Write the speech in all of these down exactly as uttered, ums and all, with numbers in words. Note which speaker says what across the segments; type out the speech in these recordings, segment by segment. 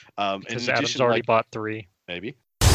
Speaker 1: Um,
Speaker 2: Because
Speaker 1: in
Speaker 2: Adam's
Speaker 1: addition,
Speaker 2: already
Speaker 1: like,
Speaker 2: bought three.
Speaker 1: maybe.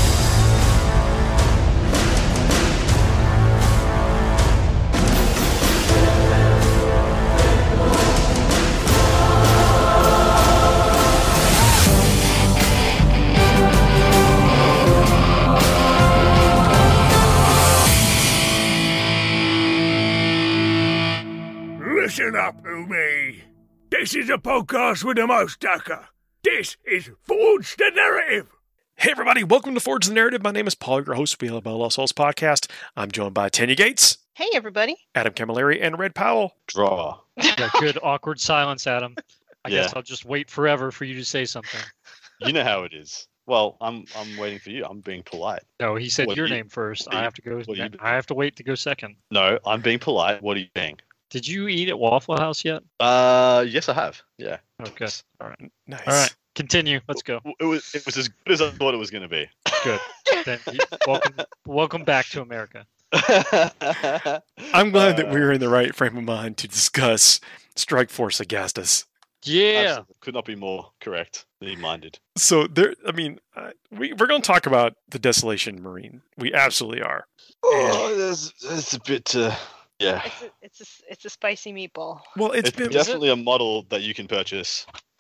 Speaker 3: Listen up, Umi. This is a podcast with the most ducker. This is Forge the Narrative.
Speaker 4: Hey everybody, welcome to Forge the Narrative. My name is Paul, your host of the L L Souls podcast. I'm joined by Tanya Gates,
Speaker 5: Hey, everybody.
Speaker 4: Adam Camilleri, and Red Powell.
Speaker 1: Draw.
Speaker 2: Yeah, good awkward silence, Adam. I
Speaker 1: Yeah.
Speaker 2: guess I'll just wait forever for you to say something.
Speaker 1: You know how it is. Well, I'm I'm waiting for you. I'm being polite.
Speaker 2: No, he said
Speaker 1: What
Speaker 2: your
Speaker 1: do you-
Speaker 2: name first.
Speaker 1: what do
Speaker 2: I
Speaker 1: you-
Speaker 2: have to go.
Speaker 1: what do you do?
Speaker 2: I have to wait to go second.
Speaker 1: No, I'm being polite. What are you being?
Speaker 2: Did you eat at Waffle House yet?
Speaker 1: Uh, yes, I have. Yeah.
Speaker 2: Okay. All right.
Speaker 4: Nice.
Speaker 2: All right. Continue. Let's go.
Speaker 1: It was it was as good as I thought it was going to be.
Speaker 2: Good. Then, you- welcome, welcome back to America.
Speaker 4: I'm glad that
Speaker 1: Uh,
Speaker 4: we're in the right frame of mind to discuss Strike Force Agastus.
Speaker 2: Yeah.
Speaker 1: Absolutely. Could not be more correct. Minded.
Speaker 4: So there, I mean, uh, we we're going to talk about the Desolation Marine. We absolutely are.
Speaker 1: Oh, that's that's a bit. Uh, yeah.
Speaker 5: It's a, it's a, it's a spicy meatball.
Speaker 4: Well, it's
Speaker 1: It's
Speaker 4: been
Speaker 1: definitely a model that you can purchase.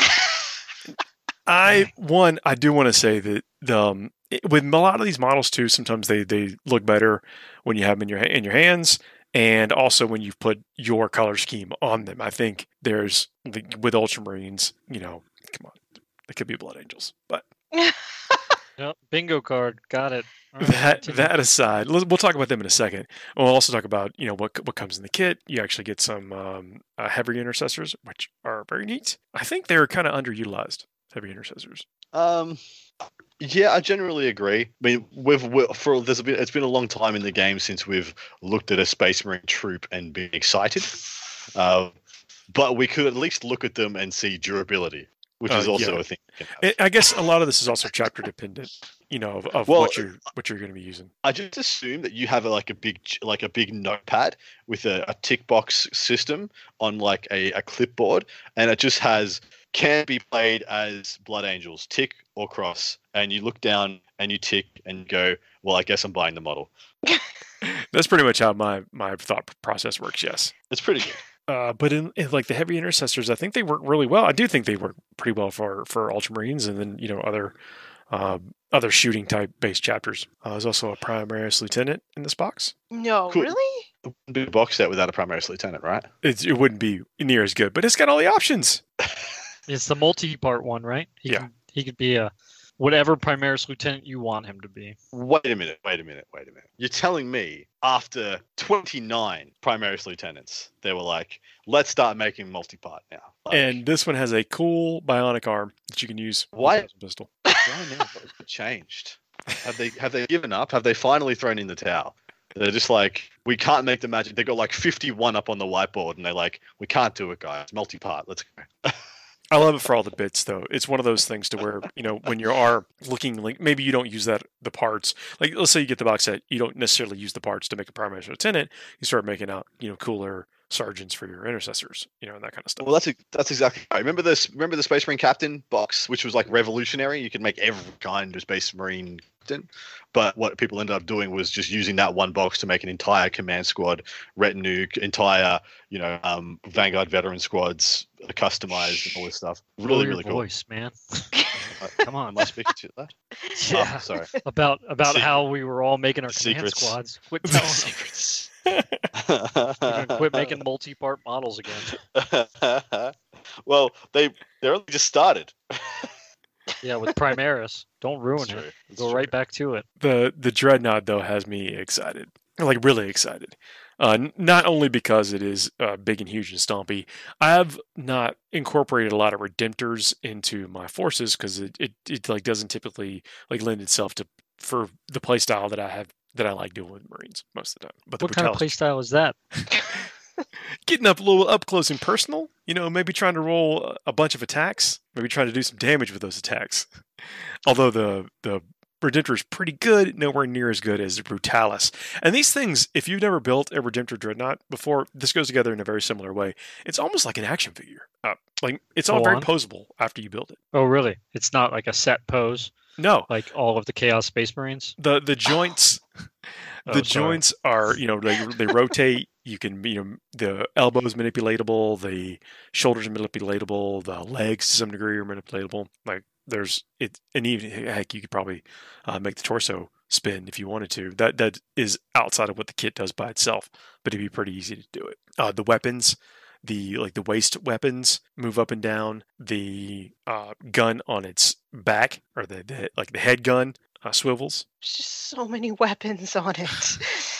Speaker 4: I one I do want to say that the um, it- with a lot of these models too, sometimes they, they look better when you have them in your in your hands, and also when you've put your color scheme on them. I think there's like, with Ultramarines, you know, come on, they could be Blood Angels, but
Speaker 2: Yep, bingo card. Got it. All right,
Speaker 4: that
Speaker 2: continue.
Speaker 4: that aside, let's- we'll talk about them in a second. We'll also talk about you know what what comes in the kit. You actually get some um, uh, heavy intercessors, which are very neat. I think they're kind of underutilized. Heavy intercessors.
Speaker 1: Um, yeah, I generally agree. I mean, we've we for there's been it's been a long time in the game since we've looked at a Space Marine troop and been excited. Uh, but we could at least look at them and see durability, which
Speaker 4: Uh,
Speaker 1: is also
Speaker 4: yeah.
Speaker 1: a thing. You can have.
Speaker 4: I I guess a lot of this is also chapter dependent, you know, of, of
Speaker 1: Well,
Speaker 4: what you're what you're going to be using.
Speaker 1: I just assume that you have a, like a big ch- like a big notepad with a, a tick box system on like a, a clipboard, and it just has can be played as Blood Angels, tick or cross, and you look down and you tick and go, well, I guess I'm buying the model.
Speaker 4: That's pretty much how my my thought process works. Yes,
Speaker 1: It's pretty good.
Speaker 4: uh, but in, in like the heavy intercessors, I think they work really well. I do think they work pretty well for for Ultramarines, and then you know other um, other shooting type based chapters. Uh, there's also a Primaris Lieutenant in this box.
Speaker 5: No,
Speaker 1: Cool.
Speaker 5: really?
Speaker 1: It wouldn't be a box set without a Primaris Lieutenant, right?
Speaker 4: It's, it wouldn't be near as good, but it's got all the options.
Speaker 2: It's the multi-part one, right? He
Speaker 4: Yeah.
Speaker 2: Can, he could be a whatever Primaris Lieutenant you want him to be.
Speaker 1: Wait a minute, wait a minute, wait a minute. You're telling me after twenty-nine Primaris Lieutenants, they were like, let's start making multi-part now. Like,
Speaker 4: And this one has a cool bionic arm that you can use. with
Speaker 1: Why-
Speaker 4: a pistol?
Speaker 1: why now? What has changed? Have they have they given up? Have they finally thrown in the towel? They're just like, we can't make the magic. They got like fifty-one up on the whiteboard, and they're like, we can't do it, guys. Multi-part. Let's go.
Speaker 4: I love it for all the bits, though. It's one of those things to where, you know, when you are looking, like maybe you don't use that the parts. Like, let's say you get the box set, you don't necessarily use the parts to make a primary lieutenant. You start making out, you know, cooler sergeants for your intercessors, you know, and that kind of stuff.
Speaker 1: Well, that's ex- that's exactly right. Remember this? Remember the Space Marine Captain box, which was like revolutionary. You could make every kind of Space Marine Captain, but what people ended up doing was just using that one box to make an entire command squad, retinue, entire you know um, Vanguard veteran squads, uh, customized and all this stuff.
Speaker 2: Lower
Speaker 1: Really,
Speaker 2: your
Speaker 1: really cool.
Speaker 2: voice, man.
Speaker 1: Uh,
Speaker 2: Come on.
Speaker 1: Am I speaking to that?
Speaker 2: Yeah.
Speaker 1: Oh, sorry.
Speaker 2: About about
Speaker 1: Se-
Speaker 2: how we were all making our command
Speaker 1: Secrets.
Speaker 2: squads. Quit telling them.
Speaker 1: Secrets.
Speaker 2: We're gonna quit making multi-part models again.
Speaker 1: well, they they're only just started.
Speaker 2: Yeah, with Primaris. Don't ruin
Speaker 1: It's
Speaker 2: it.
Speaker 1: true. It's
Speaker 2: Go
Speaker 1: true.
Speaker 2: right back to it.
Speaker 4: The the Dreadnought, though, has me excited, like really excited. Uh, n- not only because it is uh, big and huge and stompy, I have not incorporated a lot of Redemptors into my forces because it, it, it like doesn't typically like lend itself to for the playstyle that I have that I like doing with Marines most of the time. But the
Speaker 2: What kind of
Speaker 4: brutality-
Speaker 2: playstyle is that?
Speaker 4: getting up a little up close and personal, you know, maybe trying to roll a bunch of attacks, maybe trying to do some damage with those attacks. Although the the Redemptor is pretty good, nowhere near as good as the Brutalis. And these things, if you've never built a Redemptor Dreadnought before, this goes together in a very similar way. It's almost like an action figure. Uh, like it's all
Speaker 2: Go
Speaker 4: very
Speaker 2: on.
Speaker 4: posable after you build it.
Speaker 2: Oh, really? It's not like a set pose
Speaker 4: No,
Speaker 2: like all of the Chaos Space Marines?
Speaker 4: the the joints,
Speaker 2: Oh,
Speaker 4: the
Speaker 2: sorry.
Speaker 4: joints are you know they they rotate. You can you know the elbows manipulatable, the shoulders are manipulatable, the legs to some degree are manipulatable. Like there's it, and even heck, you could probably uh, make the torso spin if you wanted to. That that is outside of what the kit does by itself, but it'd be pretty easy to do it. Uh, the weapons, the like the waist weapons move up and down. The uh, gun on its back, or the, the like the head gun uh, swivels.
Speaker 5: There's just so many weapons on it.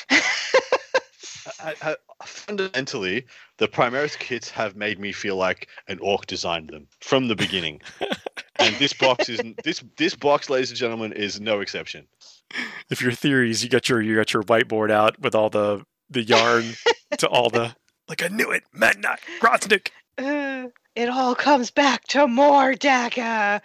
Speaker 1: I, I, fundamentally, the Primaris kits have made me feel like an orc designed them from the beginning, and this box is this this box, ladies and gentlemen, is no exception.
Speaker 4: If your theories, you got your you got your whiteboard out with all the the yarn to all the like I knew it, Mad Knight, Grotnik.
Speaker 5: Uh, it all comes back to Mordaga.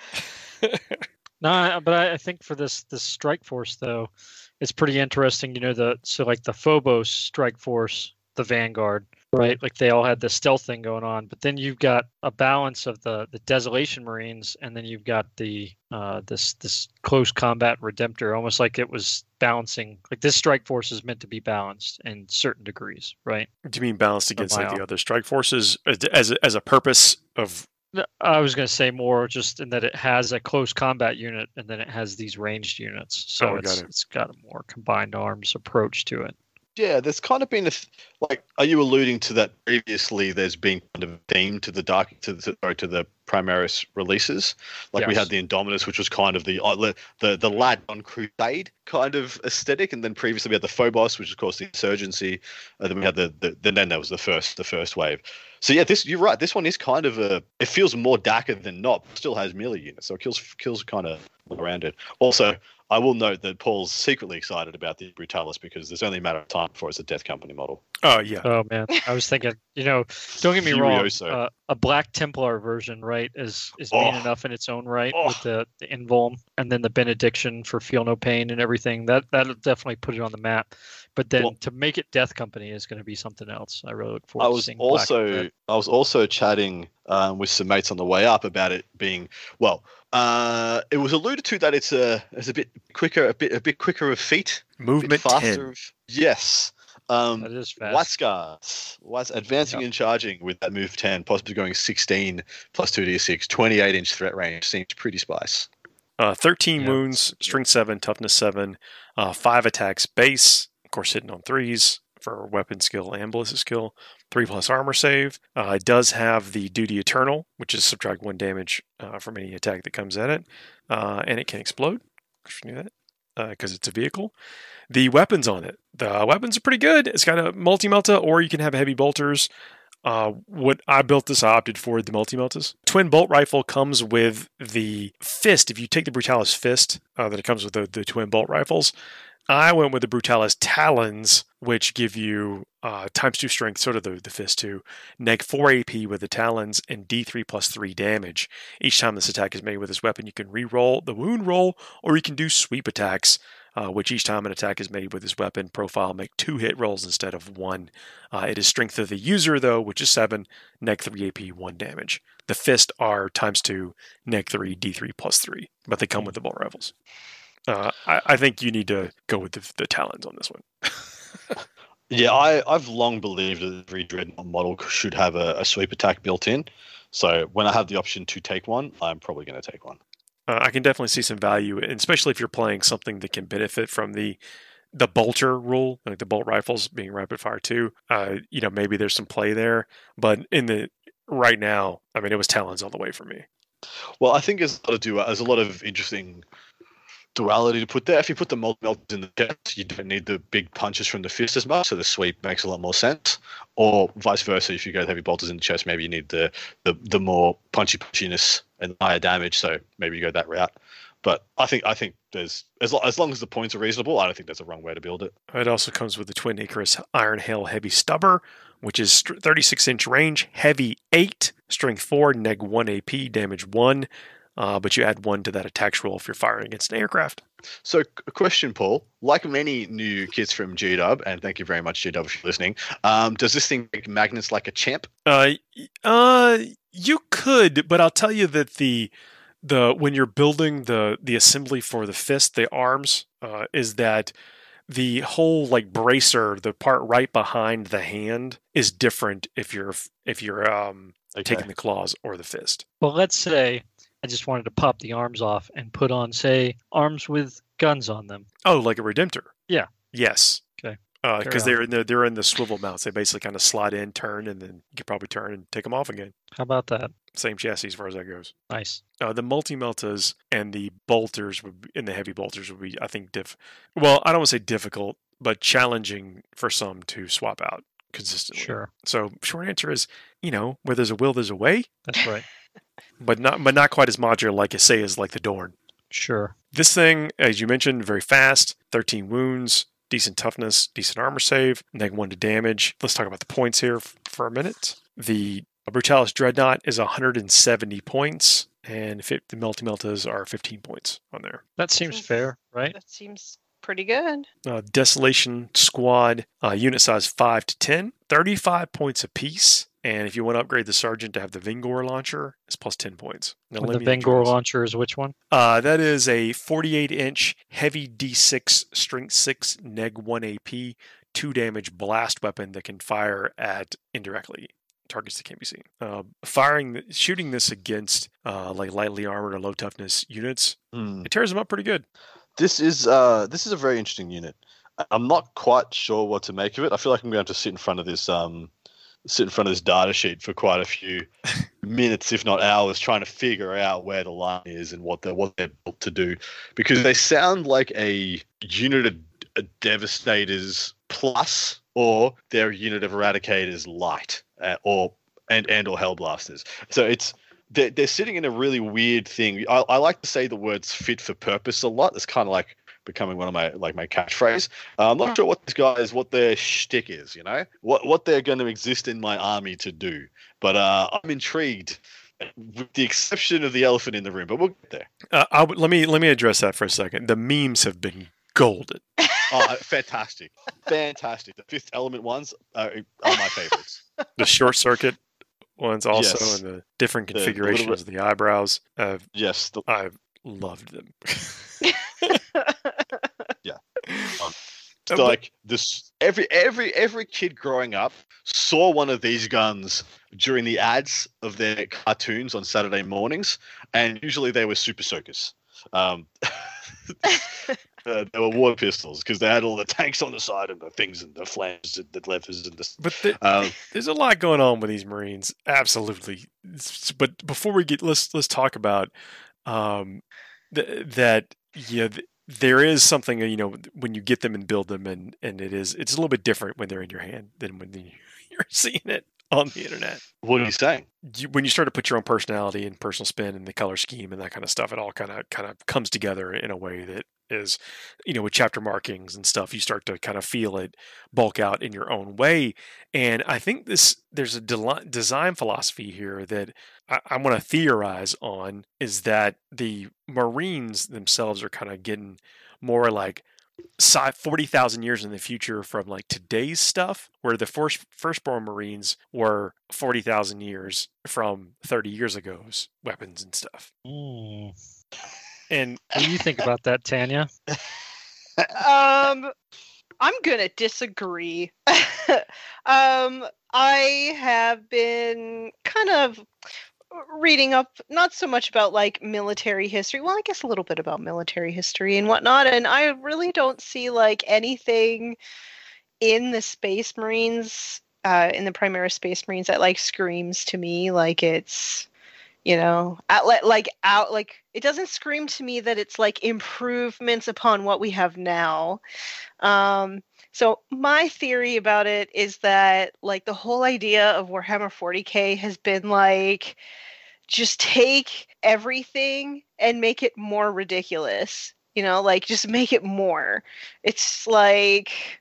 Speaker 2: No, I- but I I think for this this strike force though, it's pretty interesting. You know, the so like the Phobos strike force, the Vanguard, right? Like they all had this stealth thing going on, but then you've got a balance of the the Desolation Marines, and then you've got the uh this this close combat Redemptor, almost like it was balancing. Like this strike force is meant to be balanced in certain degrees, right?
Speaker 4: Do you mean balanced against like
Speaker 2: wow.
Speaker 4: the other strike forces as as a, as a purpose of?
Speaker 2: No, I was going to say more just in that it has a close combat unit and then it has these ranged units. So
Speaker 4: Oh,
Speaker 2: it's
Speaker 4: got it.
Speaker 2: it's got a more combined arms approach to it.
Speaker 1: Yeah, there's kind of been a th- like. Are you alluding to that previously? There's been kind of a theme to the dark to the sorry, to the Primaris releases. Like we
Speaker 2: Yes.
Speaker 1: had the Indominus, which was kind of the uh, le- the the lad on crusade kind of aesthetic, and then previously we had the Phobos, which is of course the insurgency. And then we had the, the then then there was the first the first wave. So yeah, this you're right. This one is kind of a. It feels more darker than not. But still has melee units, so it kills kills kind of around it. Also, I will note that Paul's secretly excited about the Brutalis because there's only a matter of time before it's a Death Company model.
Speaker 4: Oh yeah,
Speaker 2: Oh man, I was thinking, you know, don't get me wrong,
Speaker 1: Furioso.
Speaker 2: uh, a Black Templar version, right, is is mean
Speaker 1: Oh.
Speaker 2: enough in its own right
Speaker 1: Oh.
Speaker 2: with the, the Invuln and then the Benediction for Feel No Pain and everything. That that'll definitely put it on the map. But then
Speaker 1: Well-
Speaker 2: to make it Death Company is going to be something else. I really look forward
Speaker 1: I
Speaker 2: to
Speaker 1: was
Speaker 2: seeing Black
Speaker 1: also
Speaker 2: Red.
Speaker 1: I was also chatting um, with some mates on the way up about it being well. Uh, it was alluded to that it's a it's a bit quicker, a bit a bit quicker of feet, a bit
Speaker 4: movement
Speaker 1: faster.
Speaker 4: ten.
Speaker 1: Of, yes. Um,
Speaker 2: That is fast.
Speaker 1: White Scars, White, advancing
Speaker 2: Yep.
Speaker 1: and charging with that move ten, possibly going sixteen plus two d six, twenty-eight inch threat range seems pretty spice.
Speaker 4: Uh, thirteen
Speaker 2: Yeah.
Speaker 4: wounds, strength seven, toughness seven, uh, five attacks base. Of course, hitting on threes for weapon skill and ballistic skill. Three plus armor save. Uh, it does have the Duty Eternal, which is subtract one damage uh, from any attack that comes at it, uh, and it can explode. Knew that because it's a vehicle. The weapons on it, the weapons are pretty good. It's got a multi-melta, or you can have heavy bolters. Uh, what I built this, I opted for the multi-meltas. Twin bolt rifle comes with the fist. If you take the Brutalis fist, uh, that it comes with the, the twin bolt rifles. I went with the Brutalis Talons, which give you uh, times two strength, sort of the, the fist too, neg four A P with the Talons, and D three plus three damage. Each time this attack is made with this weapon, you can re-roll the wound roll, or you can do sweep attacks, uh, which each time an attack is made with this weapon profile, make two hit rolls instead of one. Uh, it is strength of the user, though, which is seven, neg three A P, one damage. The fist are times two, neg three, D three plus three, but they come with the bolt rifles. Uh, I, I think you need to go with the, the Talons on this one.
Speaker 1: Yeah, I, I've long believed that every Dreadnought model should have a, a sweep attack built in. So when I have the option to take one, I'm probably going to take one.
Speaker 4: Uh, I can definitely see some value, and especially if you're playing something that can benefit from the the bolter rule, like the bolt rifles being rapid fire too. Uh, you know, maybe there's some play there, but in the right now, I mean, it was Talons all the way for me.
Speaker 1: Well, I think there's a lot of du- there's a lot of interesting duality to put there. If you put the multi-meltas in the chest, you don't need the big punches from the fist as much, so the sweep makes a lot more sense. Or vice versa, if you go heavy bolters in the chest, maybe you need the the, the more punchy punchiness and higher damage, so maybe you go that route. But I think I think there's as, lo- as long as the points are reasonable, I don't think there's a wrong way to build it.
Speaker 4: It also comes with the Twin Icarus Iron Hail Heavy Stubber, which is thirty-six inch range, heavy eight, strength four, neg one A P, damage one. uh, but you add one to that attacks roll if you're firing against an aircraft.
Speaker 1: So, a question, Paul. Like many new kits from G W, and thank you very much, G W, for listening. Um, does this thing make magnets like a champ?
Speaker 4: Uh, uh, you could, but I'll tell you that the the when you're building the the assembly for the fist, the arms, uh, is that the whole like bracer, the part right behind the hand, is different if you're if you're um
Speaker 1: Okay.
Speaker 4: taking the claws or the fist.
Speaker 2: Well, let's say I just wanted to pop the arms off and put on, say, arms with guns on them.
Speaker 4: Oh, like a Redemptor.
Speaker 2: Yeah.
Speaker 4: Yes.
Speaker 2: Okay.
Speaker 4: Because
Speaker 2: Carry
Speaker 4: they're in the they're in the swivel mounts. They basically kind of slide in, turn, and then you can probably turn and take them off again.
Speaker 2: How about that?
Speaker 4: Same chassis as far as that goes.
Speaker 2: Nice.
Speaker 4: Uh, the multi-meltas and the bolters would be, and the heavy bolters would be, I think, diff. Well, I don't want to say difficult, but challenging for some to swap out consistently.
Speaker 2: Sure.
Speaker 4: So, short answer is, you know, where there's a will, there's a way,
Speaker 2: That's right.
Speaker 4: but not but not quite as modular, like I say, as like the Dorn.
Speaker 2: Sure.
Speaker 4: This thing, as you mentioned, very fast, thirteen wounds, decent toughness, decent armor save, neg one to damage. Let's talk about the points here f- for a minute. The Brutalis Dreadnought is one hundred seventy points, and fi- the Melty Meltas are fifteen points on there.
Speaker 2: That seems fair, right?
Speaker 5: That seems pretty good.
Speaker 4: Uh, Desolation Squad, uh, unit size five to ten, thirty-five points apiece. And if you want to upgrade the Sergeant to have the Vingor launcher, it's plus ten points. Now,
Speaker 2: And
Speaker 4: let
Speaker 2: the
Speaker 4: me
Speaker 2: Vengor
Speaker 4: address-
Speaker 2: launcher is which one?
Speaker 4: Uh, that is a forty-eight inch heavy D six strength six neg one A P two damage blast weapon that can fire at indirectly targets that can't be seen. Uh, firing, the, shooting this against uh, like lightly armored or low toughness units,
Speaker 1: Hmm.
Speaker 4: it tears them up pretty good.
Speaker 1: This is uh, this is a very interesting unit. I- I'm not quite sure what to make of it. I feel like I'm going to have to sit in front of this um, sit in front of this data sheet for quite a few minutes, if not hours, trying to figure out where the line is and what they're what they're built to do, because they sound like a unit of, of Devastators plus, or they're a unit of Eradicators light, uh, or and and or Hellblasters. So it's they're, they're sitting in a really weird thing. I, I like to say the words "fit for purpose" a lot. It's kind of like becoming one of my like my catchphrase. Uh, I'm not sure what these guys, what their shtick is. You know, what what they're going to exist in my army to do. But uh, I'm intrigued, with the exception of the elephant in the room. But we'll get there.
Speaker 4: Uh, I would, let me let me address that for a second. The memes have been golden.
Speaker 1: Oh, fantastic, fantastic! The Fifth Element ones are, are my favorites.
Speaker 4: The short circuit ones also,
Speaker 1: Yes.
Speaker 4: and the different
Speaker 1: The- the little
Speaker 4: configurations
Speaker 1: bit-
Speaker 4: of the eyebrows. Uh,
Speaker 1: Yes, the,
Speaker 4: I've loved them.
Speaker 1: It's like this every every every kid growing up saw one of these guns during the ads of their cartoons on Saturday mornings, and usually they were super soakers. Um, uh, they were water pistols because they had all the tanks on the side and the things and the flames and the levers and the.
Speaker 4: But the,
Speaker 1: Um,
Speaker 4: there's a lot going on with these Marines. Absolutely. S- But before we get, let's let's talk about um, th- that. Yeah, th- there is something, you know, when you get them and build them, and and it is it's a little bit different when they're in your hand than when you- you're seeing it on the internet.
Speaker 1: what are you saying?
Speaker 4: You, when you start to put your own personality and personal spin and the color scheme and that kind of stuff, it all kind of kind of comes together in a way that is, you know, with chapter markings and stuff, you start to kind of feel it bulk out in your own way. And I think this there's a de- design philosophy here that I, I want to theorize on, is that the Marines themselves are kind of getting more like sci- forty thousand years in the future from like today's stuff, where the first firstborn Marines were forty thousand years from thirty years ago's weapons and stuff.
Speaker 2: Hmm.
Speaker 4: And
Speaker 2: What do you think about that, Tanya?
Speaker 5: um, I'm gonna disagree. um, I have been kind of reading up, not so much about like military history. Well, I guess a little bit about military history and whatnot, and I really don't see like anything in the Space Marines, uh, in the Primaris Space Marines, that like screams to me like it's, you know, out, like out, like it doesn't scream to me that it's like improvements upon what we have now. Um, so my theory about it is that like the whole idea of Warhammer forty K has been like, just take everything and make it more ridiculous. You know, like just make it more. It's like,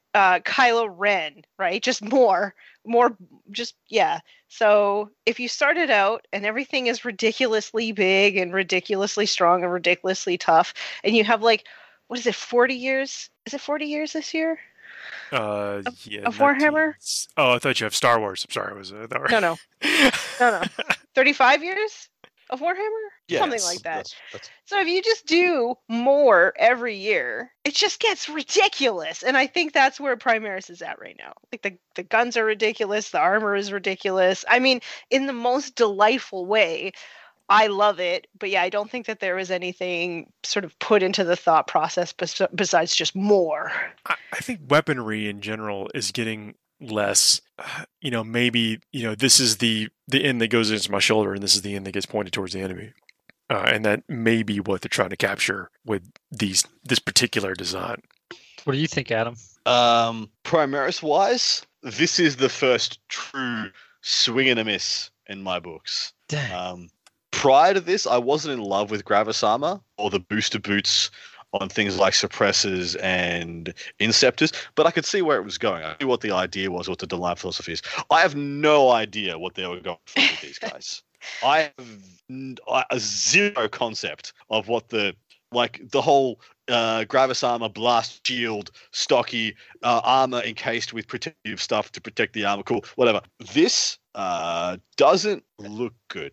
Speaker 5: uh, Kylo Ren, right? Just more, more, just yeah. So if you started out and everything is ridiculously big and ridiculously strong and ridiculously tough, and you have like, what is it, forty years? Is it forty years this year?
Speaker 4: Uh, yeah.
Speaker 5: Of Warhammer?
Speaker 4: nineteen Oh, I thought you have Star Wars. I'm sorry. I was uh, that
Speaker 5: No, no, no, no. thirty-five years of Warhammer? Something
Speaker 1: Yes,
Speaker 5: like that.
Speaker 1: that's- that's-
Speaker 5: So if you just do more every year, it just gets ridiculous. And I think that's where Primaris is at right now. Like the, the guns are ridiculous, the armor is ridiculous. I mean, in the most delightful way. I love it, but yeah, I don't think that there was anything sort of put into the thought process bes- besides just more.
Speaker 4: I, I think weaponry in general is getting less. Uh, you know, maybe you know this is the the end that goes into my shoulder, and this is the end that gets pointed towards the enemy, uh, and that may be what they're trying to capture with these this particular design.
Speaker 2: What do you think, Adam?
Speaker 1: Um, Primaris wise, this is the first true swing and a miss in my books.
Speaker 2: Dang.
Speaker 1: Um, prior to this, I wasn't in love with Gravis armor or the booster boots on things like suppressors and inceptors, but I could see where it was going. I knew what the idea was, what the design philosophy is. I have no idea what they were going for with these guys. I have n- I- a zero concept of what the like the whole uh, Gravis armor, blast shield, stocky uh, armor encased with protective stuff to protect the armor. Cool, whatever. This uh, doesn't look good.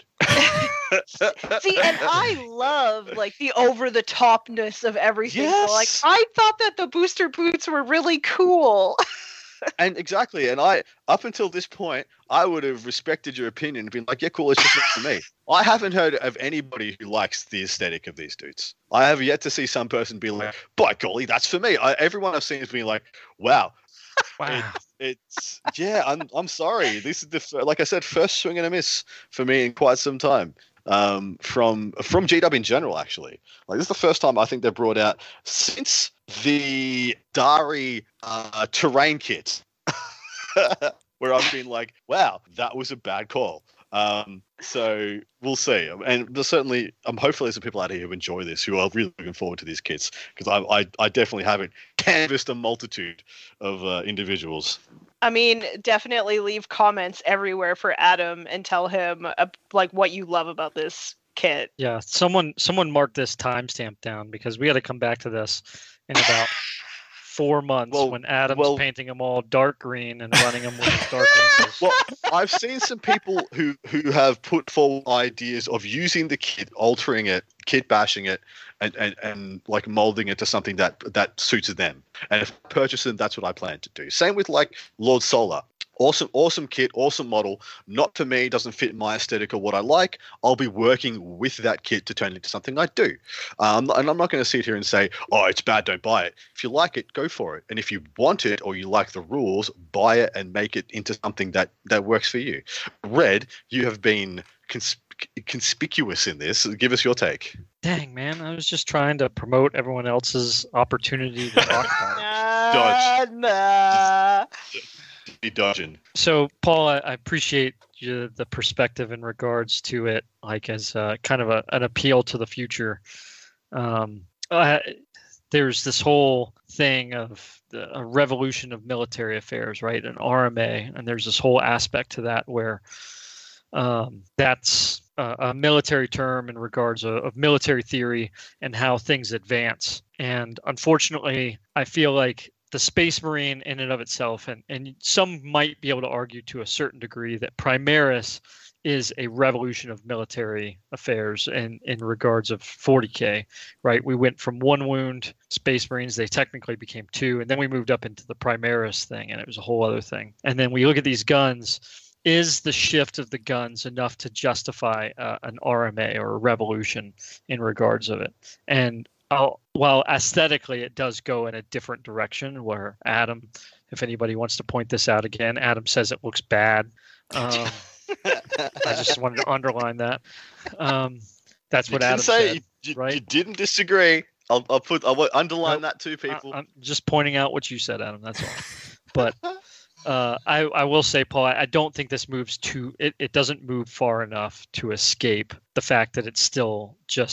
Speaker 5: See, and I love like the over the topness of everything. So, like
Speaker 1: Yes.
Speaker 5: I thought that the booster boots were really cool.
Speaker 1: And exactly, and I up until this point, I would have respected your opinion and been like, yeah, cool, it's just not for me. I haven't heard of anybody who likes the aesthetic of these dudes. I have yet to see some person be like, by golly, that's for me. I, everyone I've seen has been like, wow.
Speaker 2: Wow.
Speaker 1: It's yeah, I'm I'm sorry. This is the fir- like I said, first swing and a miss for me in quite some time. Um, from from G W in general, actually. Like this is the first time I think they brought out since the Dari uh, terrain kit, where I've been like, wow, that was a bad call. Um, so we'll see, and there's certainly, I'm um, hopefully some people out here who enjoy this, who are really looking forward to these kits, because I, I I definitely haven't canvassed a multitude of uh, individuals.
Speaker 5: I mean, definitely leave comments everywhere for Adam and tell him uh, like what you love about this kit.
Speaker 2: Yeah, someone someone mark this timestamp down because we got to come back to this in about four months
Speaker 1: Well-
Speaker 2: when Adam's
Speaker 1: well-
Speaker 2: painting them all dark green and running them with his dark lenses.
Speaker 1: Well, I've seen some people who who have put forward ideas of using the kit, altering it, kit bashing it, and, and, and like molding it to something that that suits them. And if I purchase them, that's what I plan to do. Same with like Lord Solar. Awesome, awesome kit, awesome model. Not for me, doesn't fit my aesthetic or what I like. I'll be working with that kit to turn it into something I do. Um, and I'm not going to sit here and say, oh, it's bad, don't buy it. If you like it, go for it. And if you want it or you like the rules, buy it and make it into something that, that works for you. Red, you have been cons- conspicuous in this. Give us your take.
Speaker 2: Dang, man, I was just trying to promote everyone else's opportunity to talk about it.
Speaker 1: Dodge.
Speaker 5: Nah.
Speaker 1: Be dodging.
Speaker 2: So, Paul, I, I appreciate you, the perspective in regards to it, like as uh, kind of a, an appeal to the future. Um, uh, there's this whole thing of the, a revolution of military affairs, right? An R M A, and there's this whole aspect to that where um, that's a, a military term in regards of, of military theory and how things advance. And unfortunately, I feel like the Space Marine in and of itself, and, and some might be able to argue to a certain degree that Primaris is a revolution of military affairs in, in regards of forty K, right? We went from one wound Space Marines, they technically became two, and then we moved up into the Primaris thing, and it was a whole other thing. And then we look at these guns, is the shift of the guns enough to justify uh, an R M A or a revolution in regards of it? And I'll, while aesthetically it does go in a different direction, where Adam, if anybody wants to point this out again, Adam says it looks bad. Um, I just wanted to underline that. Um, that's
Speaker 1: You
Speaker 2: what
Speaker 1: didn't
Speaker 2: Adam
Speaker 1: say
Speaker 2: said.
Speaker 1: you,
Speaker 2: right?
Speaker 1: you didn't disagree. I'll, I'll put I'll underline
Speaker 2: Nope.
Speaker 1: that too, people.
Speaker 2: I, I'm just pointing out what you said, Adam. That's all. But uh, I, I will say, Paul, I, I don't think this moves too. It, it doesn't move far enough to escape the fact that it's still just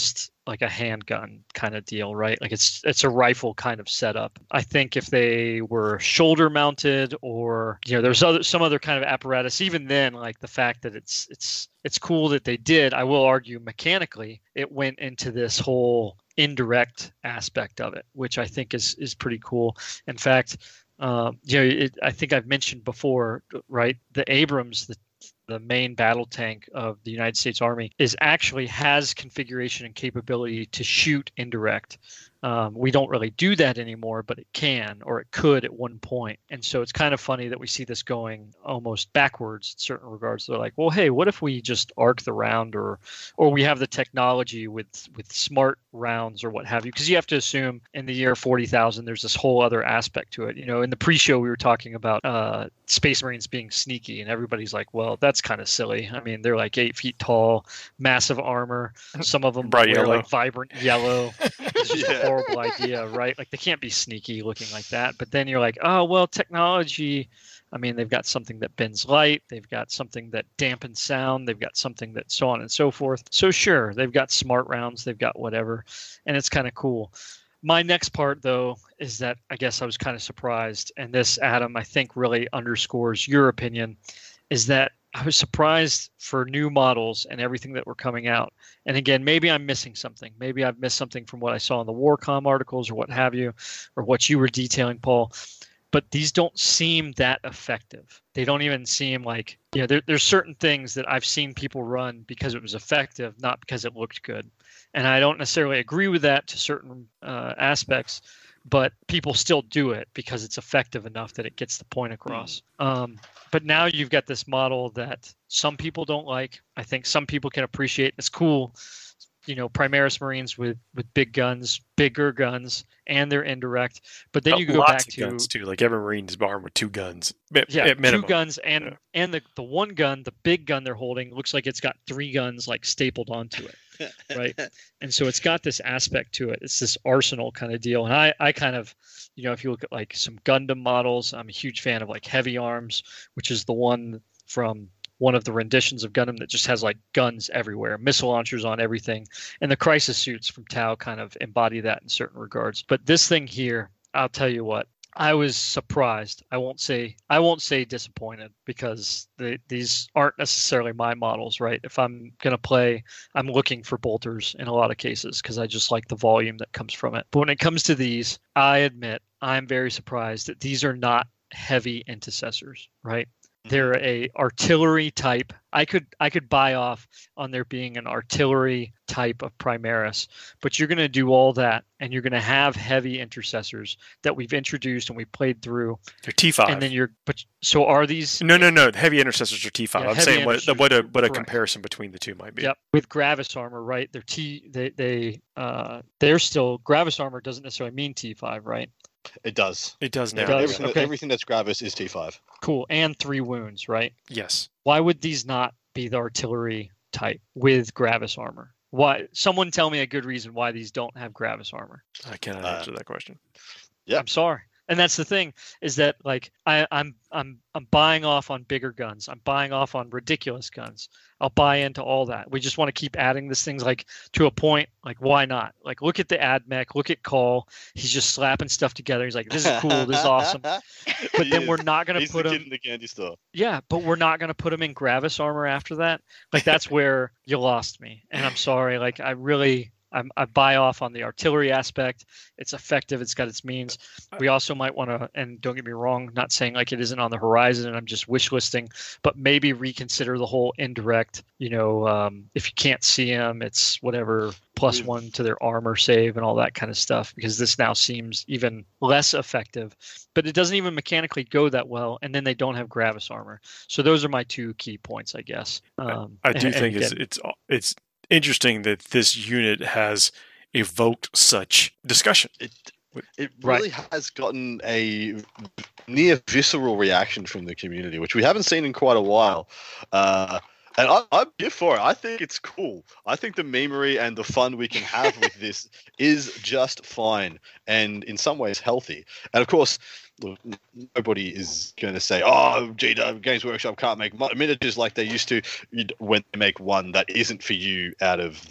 Speaker 2: like a handgun kind of deal, right? Like it's it's a rifle kind of setup. I think if they were shoulder mounted, or you know, there's other some other kind of apparatus, even then, like the fact that it's it's it's cool that they did. I will argue mechanically it went into this whole indirect aspect of it, which I think is is pretty cool. In fact, um, you know, it, I think I've mentioned before, right? The Abrams, the the main battle tank of the United States Army, is actually has configuration and capability to shoot indirect. Um, we don't really do that anymore, but it can, or it could at one point. And so it's kind of funny that we see this going almost backwards in certain regards. They're like, well, hey, what if we just arc the round, or or we have the technology with with smart rounds or what have you? Because you have to assume in the year forty thousand, there's this whole other aspect to it. You know, in the pre-show, we were talking about uh, Space Marines being sneaky, and everybody's like, well, that's kind of silly. I mean, they're like eight feet tall, massive armor. Some of them
Speaker 4: Bright
Speaker 2: wear
Speaker 4: yellow.
Speaker 2: like vibrant yellow. It's just
Speaker 1: Yeah.
Speaker 2: a horrible idea, right? Like they can't be sneaky looking like that. But then you're like, oh, well, technology. I mean, they've got something that bends light. They've got something that dampens sound. They've got something that so on and so forth. So sure, they've got smart rounds. They've got whatever. And it's kind of cool. My next part, though, is that I guess I was kind of surprised. And this, Adam, I think really underscores your opinion, is that I was surprised for new models and everything that were coming out. And again, maybe I'm missing something. Maybe I've missed something from what I saw in the Warcom articles or what have you, or what you were detailing, Paul. But these don't seem that effective. They don't even seem like, you know, there, there's certain things that I've seen people run because it was effective, not because it looked good. And I don't necessarily agree with that to certain uh, aspects, but people still do it because it's effective enough that it gets the point across. Um, but now you've got this model that some people don't like. I think some people can appreciate. It's cool. You know, Primaris Marines with, with big guns, bigger guns, and they're indirect. But then you go
Speaker 4: Lots
Speaker 2: back
Speaker 4: of
Speaker 2: to
Speaker 4: guns too. Like every Marine is armed with two guns. At,
Speaker 2: yeah,
Speaker 4: at minimum.
Speaker 2: two guns, and
Speaker 4: Yeah.
Speaker 2: and the, the one gun, the big gun they're holding, looks like it's got three guns like stapled onto it, right? And so it's got this aspect to it. It's this arsenal kind of deal. And I, I kind of, you know, if you look at like some Gundam models, I'm a huge fan of like Heavy Arms, which is the one from one of the renditions of Gundam that just has like guns everywhere, missile launchers on everything. And the crisis suits from Tau kind of embody that in certain regards. But this thing here, I'll tell you what, I was surprised. I won't say I won't say disappointed, because the, these aren't necessarily my models, right? If I'm going to play, I'm looking for bolters in a lot of cases because I just like the volume that comes from it. But when it comes to these, I admit I'm very surprised that these are not heavy intercessors, right? They're a artillery type. I could I could buy off on there being an artillery type of Primaris, but you're going to do all that, and you're going to have heavy intercessors that we've introduced and we played through.
Speaker 4: They're T five.
Speaker 2: And then you're but so are these?
Speaker 4: No, no, no. The heavy intercessors are T five.
Speaker 2: Yeah,
Speaker 4: I'm
Speaker 2: heavy
Speaker 4: saying what what a what a
Speaker 2: correct.
Speaker 4: comparison between the two might be.
Speaker 2: Yep, with Gravis armor, right? They're T. They they uh they're still Gravis armor doesn't necessarily mean T five, right?
Speaker 1: It does.
Speaker 4: It does now.
Speaker 2: It does.
Speaker 1: Everything,
Speaker 2: Okay.
Speaker 1: everything that's Gravis is T five.
Speaker 2: Cool, and three wounds, right?
Speaker 4: Yes.
Speaker 2: Why would these not be the artillery type with Gravis armor? Why? Someone tell me a good reason why these don't have Gravis armor.
Speaker 4: I cannot
Speaker 1: Uh,
Speaker 4: answer that question.
Speaker 1: Yeah.
Speaker 2: I'm sorry. And that's the thing, is that like I, I'm I'm I'm buying off on bigger guns. I'm buying off on ridiculous guns. I'll buy into all that. We just want to keep adding these things like to a point. Like, why not? Like, look at the AdMech, look at Call. He's just slapping stuff together. He's like, this is cool, this is awesome. But then we're not gonna
Speaker 1: He's
Speaker 2: put
Speaker 1: the
Speaker 2: him
Speaker 1: kid in the candy store.
Speaker 2: Yeah, but we're not going to put him in Gravis armor after that. Like, that's where you lost me. And I'm sorry. Like, I really, I'm, I buy off on the artillery aspect. It's effective. It's got its means. We also might want to, and don't get me wrong, not saying like it isn't on the horizon and I'm just wish listing, but maybe reconsider the whole indirect, you know, um, if you can't see him, it's whatever, plus
Speaker 1: We've-
Speaker 2: one to their armor save and all that kind of stuff, because this now seems even less effective. But it doesn't even mechanically go that well, and then they don't have Gravis armor. So those are my two key points, I guess. Um,
Speaker 4: I do
Speaker 2: and-
Speaker 4: think
Speaker 2: and
Speaker 4: it's
Speaker 2: again,
Speaker 4: it's it's interesting that this unit has evoked such discussion.
Speaker 1: It it
Speaker 2: Right.
Speaker 1: really has gotten a near visceral reaction from the community, which we haven't seen in quite a while. Uh, and I, I'm here for it. I think it's cool. I think the memery and the fun we can have with this is just fine, and in some ways healthy. And of course, look, nobody is going to say, "Oh, G W Games Workshop can't make mo- miniatures like they used to," You'd- when they make one that isn't for you out of the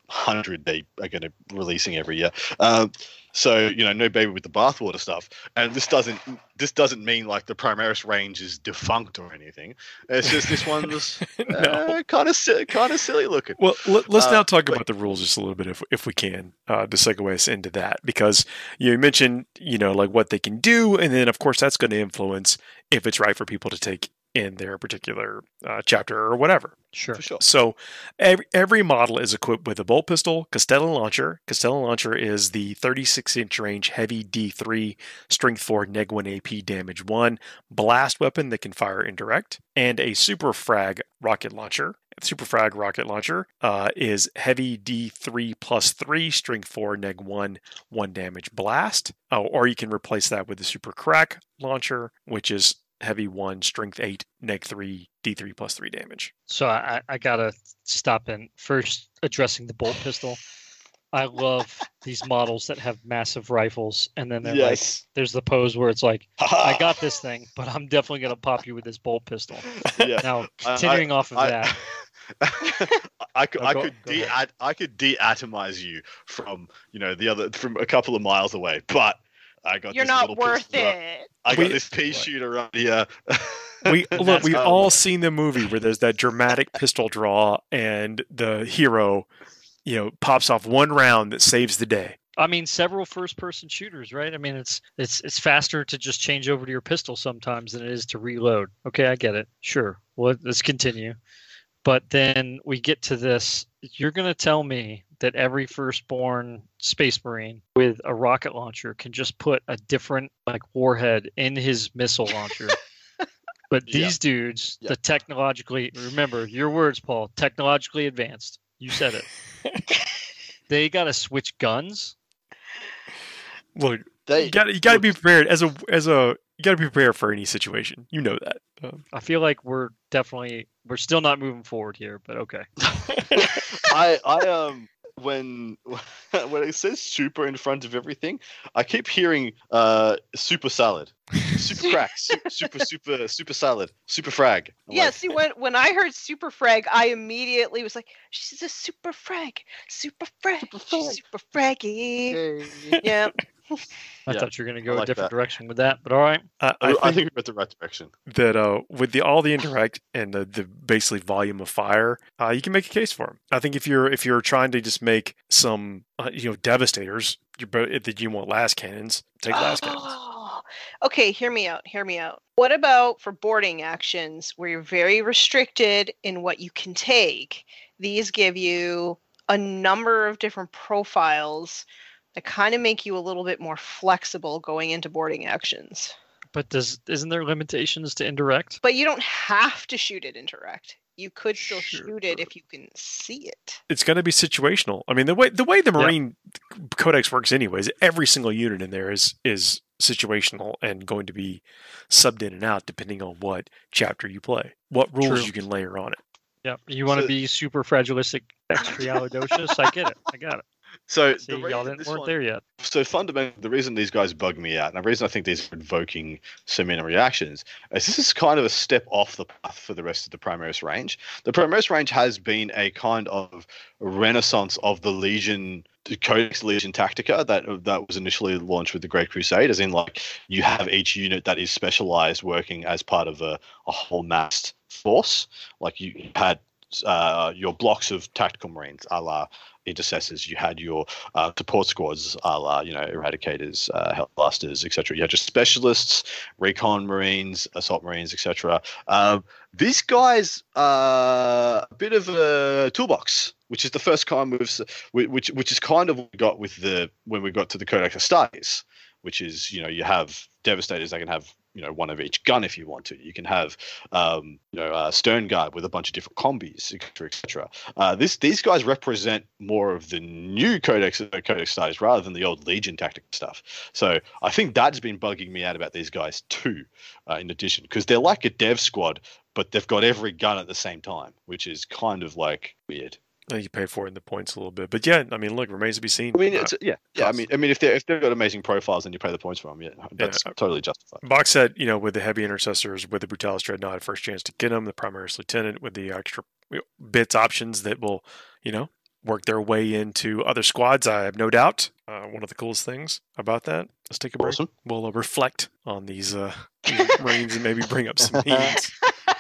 Speaker 1: hundred they are going to releasing every year. Um, so you know, no baby with the bathwater stuff. And this doesn't this doesn't mean like the Primaris range is defunct or anything. It's just this one's
Speaker 4: No.
Speaker 1: uh, kind of si- kind of silly looking.
Speaker 4: Well, let, let's
Speaker 1: Uh,
Speaker 4: now talk
Speaker 1: but-
Speaker 4: about the rules just a little bit, if if we can, uh, to segue us into that, because you mentioned, you know, like what they can do, and then of course that's going to influence if it's right for people to take in their particular uh, chapter or whatever.
Speaker 2: Sure.
Speaker 1: For sure.
Speaker 4: So every, every model is equipped with a bolt pistol, Castellan launcher. Castellan launcher is the thirty-six inch range heavy D three, strength four, neg one A P, damage one, blast weapon that can fire indirect, and a super frag rocket launcher. Super frag rocket launcher uh, is heavy D three plus three, strength four, neg one, one damage blast. Oh, or you can replace that with the super crack launcher, which is heavy one, strength eight, neg three, D three plus three damage.
Speaker 2: So I, I gotta stop in first addressing the bolt pistol. I love these models that have massive rifles, and then they're like,
Speaker 1: Yes.
Speaker 2: there's the pose where it's like, I got this thing, but I'm definitely gonna pop you with this bolt pistol.
Speaker 1: Yeah.
Speaker 2: Now,
Speaker 1: I-
Speaker 2: continuing off of
Speaker 1: I-
Speaker 2: that,
Speaker 1: I could,
Speaker 2: Oh,
Speaker 1: I
Speaker 2: go-
Speaker 1: could,
Speaker 2: go
Speaker 1: de-
Speaker 2: ahead.
Speaker 1: I could de-atomize you from, you know, the other, from a couple of miles away, but I got
Speaker 5: You're
Speaker 1: this
Speaker 5: not
Speaker 1: little
Speaker 5: worth
Speaker 1: pistol right-
Speaker 5: it.
Speaker 1: I got
Speaker 4: We-
Speaker 1: this pea shooter right here.
Speaker 4: We look,
Speaker 2: That's
Speaker 4: we've
Speaker 2: how-
Speaker 4: all seen the movie where there's that dramatic pistol draw, and the hero, you know, pops off one round that saves the day.
Speaker 2: I mean, several first-person shooters, right? I mean, it's it's it's faster to just change over to your pistol sometimes than it is to reload. Okay, I get it. Sure. Well, let's continue. But then we get to this. You're going to tell me that every firstborn Space Marine with a rocket launcher can just put a different like warhead in his missile launcher. But
Speaker 1: Yeah.
Speaker 2: these dudes,
Speaker 1: Yeah.
Speaker 2: the technologically, remember your words, Paul, technologically advanced. You said it. They got to switch guns.
Speaker 4: Look,
Speaker 1: They,
Speaker 4: you got you got to
Speaker 1: look,
Speaker 4: be prepared as a as a you got to be prepared for any situation. You know that. Um,
Speaker 2: I feel like we're definitely we're still not moving forward here, but okay.
Speaker 1: I, I um, when when it says super in front of everything, I keep hearing uh, super salad, super crack, super, super, super, super salad, super frag. I'm
Speaker 5: Yeah,
Speaker 1: like,
Speaker 5: see, when when I heard super frag, I immediately was like, she's a super frag, super frag,
Speaker 1: Super
Speaker 5: she's
Speaker 1: frag.
Speaker 5: super fraggy.
Speaker 1: "Yay."
Speaker 5: Yeah.
Speaker 2: I
Speaker 1: Yeah,
Speaker 2: thought you were going to
Speaker 1: I
Speaker 2: go a
Speaker 1: like
Speaker 2: different
Speaker 1: that.
Speaker 2: direction with that, but all right.
Speaker 4: I,
Speaker 1: I,
Speaker 4: I
Speaker 1: I
Speaker 4: think
Speaker 1: think we went the right direction.
Speaker 4: that uh, with the all the indirect and the, the basically volume of fire, uh, you can make a case for them. I think if you're if you're trying to just make some uh, you know devastators, you that you want las cannons, take las cannons.
Speaker 5: Oh, okay, hear me out. Hear me out. What about for boarding actions where you're very restricted in what you can take? These give you a number of different profiles that kind of make you a little bit more flexible going into boarding actions.
Speaker 2: But does isn't there limitations to indirect?
Speaker 5: But you don't have to shoot it indirect. You could still
Speaker 2: Sure.
Speaker 5: shoot it if you can see it.
Speaker 4: It's going to be situational. I mean, the way the way the
Speaker 2: Yeah.
Speaker 4: Marine Codex works, anyways, every single unit in there is is situational and going to be subbed in and out depending on what chapter you play, what rules
Speaker 2: True.
Speaker 4: you can layer on it.
Speaker 2: Yep. You want to
Speaker 1: So-
Speaker 2: be super fragilistic, extrialidocious? I get it. I got it.
Speaker 1: So
Speaker 2: See,
Speaker 1: the
Speaker 2: y'all
Speaker 1: reason
Speaker 2: didn't,
Speaker 1: this
Speaker 2: weren't
Speaker 1: one-
Speaker 2: there yet.
Speaker 1: So fundamentally, the reason these guys bug me out, and the reason I think these are invoking so many reactions, is this is kind of a step off the path for the rest of the Primaris range. The Primaris range has been a kind of renaissance of the Legion, the Codex Legion Tactica that that was initially launched with the Great Crusade, as in like you have each unit that is specialized working as part of a, a whole massed force. Like you had uh, your blocks of tactical marines, a la intercessors. You had your uh, support squads, a la, you know, eradicators, uh, hellblasters, et cetera. You had your specialists, recon marines, assault marines, et cetera. Um, these guys are a bit of a toolbox, which is the first kind moves, which which is kind of what we got with the when we got to the Codex Astartes, which is, you know, you have devastators that can have, you know, one of each gun if you want to. You can have, um, you know, uh, stern guard with a bunch of different combis, et cetera, et cetera. Uh, this these guys represent more of the new Codex uh, Codex Astartes rather than the old Legion tactic stuff. So I think that's been bugging me out about these guys too. Uh, in addition, because they're like a dev squad, but they've got every gun at the same time, which is kind of like weird.
Speaker 4: I think you pay for it in the points a little bit, but yeah, I mean, look, remains to be seen.
Speaker 1: I mean,
Speaker 4: Uh,
Speaker 1: it's, yeah, yeah. I
Speaker 4: cost.
Speaker 1: mean, I mean, if they if they've got amazing profiles, then you pay the points for them. Yeah, that's
Speaker 4: Yeah.
Speaker 1: totally justified.
Speaker 4: Box set, you know, with the heavy intercessors, with the Brutalis Dreadnought, first chance to get them, the Primaris Lieutenant with the extra you know, bits options that will, you know, work their way into other squads, I have no doubt. Uh, one of the coolest things about that. Let's take a break.
Speaker 1: Awesome.
Speaker 4: We'll uh, reflect on these, uh, these Marines and maybe bring up some memes.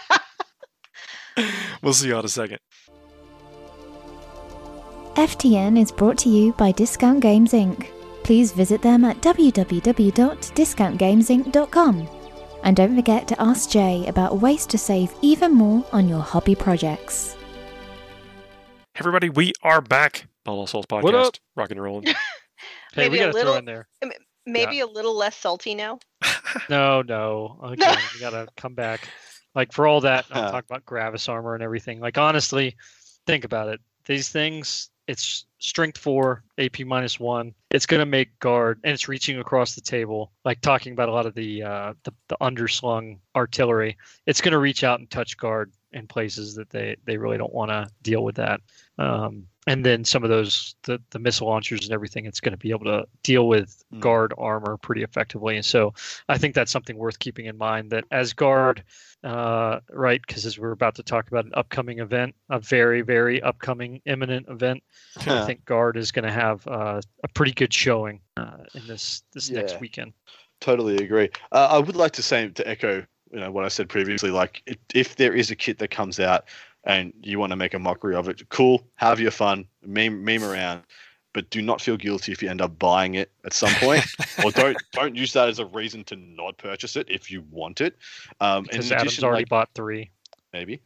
Speaker 4: We'll see you in a second.
Speaker 6: F T N is brought to you by Discount Games Incorporated. Please visit them at w w w dot discount games inc dot com. And don't forget to ask Jay about ways to save even more on your hobby projects.
Speaker 4: Hey everybody, we are back. Paul Souls Podcast.
Speaker 2: What up?
Speaker 4: Rocking and rolling.
Speaker 2: Hey,
Speaker 5: Maybe
Speaker 2: we
Speaker 5: a
Speaker 2: gotta
Speaker 5: little-
Speaker 2: throw in there.
Speaker 5: Maybe a little less salty now.
Speaker 2: No, no. Again, we gotta come back. Like for all that, I'm talking about Gravis armor and everything. Like honestly, think about it. These things, it's strength four, A P minus one. It's gonna make guard, and it's reaching across the table. Like talking about a lot of the uh, the, the underslung artillery. It's gonna reach out and touch guard in places that they they really don't want to deal with that. Um, and then some of those the, the missile launchers and everything, it's going to be able to deal with
Speaker 1: Mm.
Speaker 2: guard armor pretty effectively. And so I think that's something worth keeping in mind, that as guard, uh, right, because as we're about to talk about an upcoming event, a very, very upcoming imminent event, I think guard is going to have uh, a pretty good showing uh, in this this
Speaker 1: Yeah.
Speaker 2: next weekend.
Speaker 1: Totally agree. Uh, I would like to say, to echo, you know, what I said previously. Like, if, if there is a kit that comes out and you want to make a mockery of it, cool. Have your fun, meme, meme around, but do not feel guilty if you end up buying it at some point, or don't don't use that as a reason to not purchase it if you want it. Um,
Speaker 2: Because
Speaker 1: in
Speaker 2: Adam's
Speaker 1: addition,
Speaker 2: already
Speaker 1: like,
Speaker 2: bought three.
Speaker 1: maybe.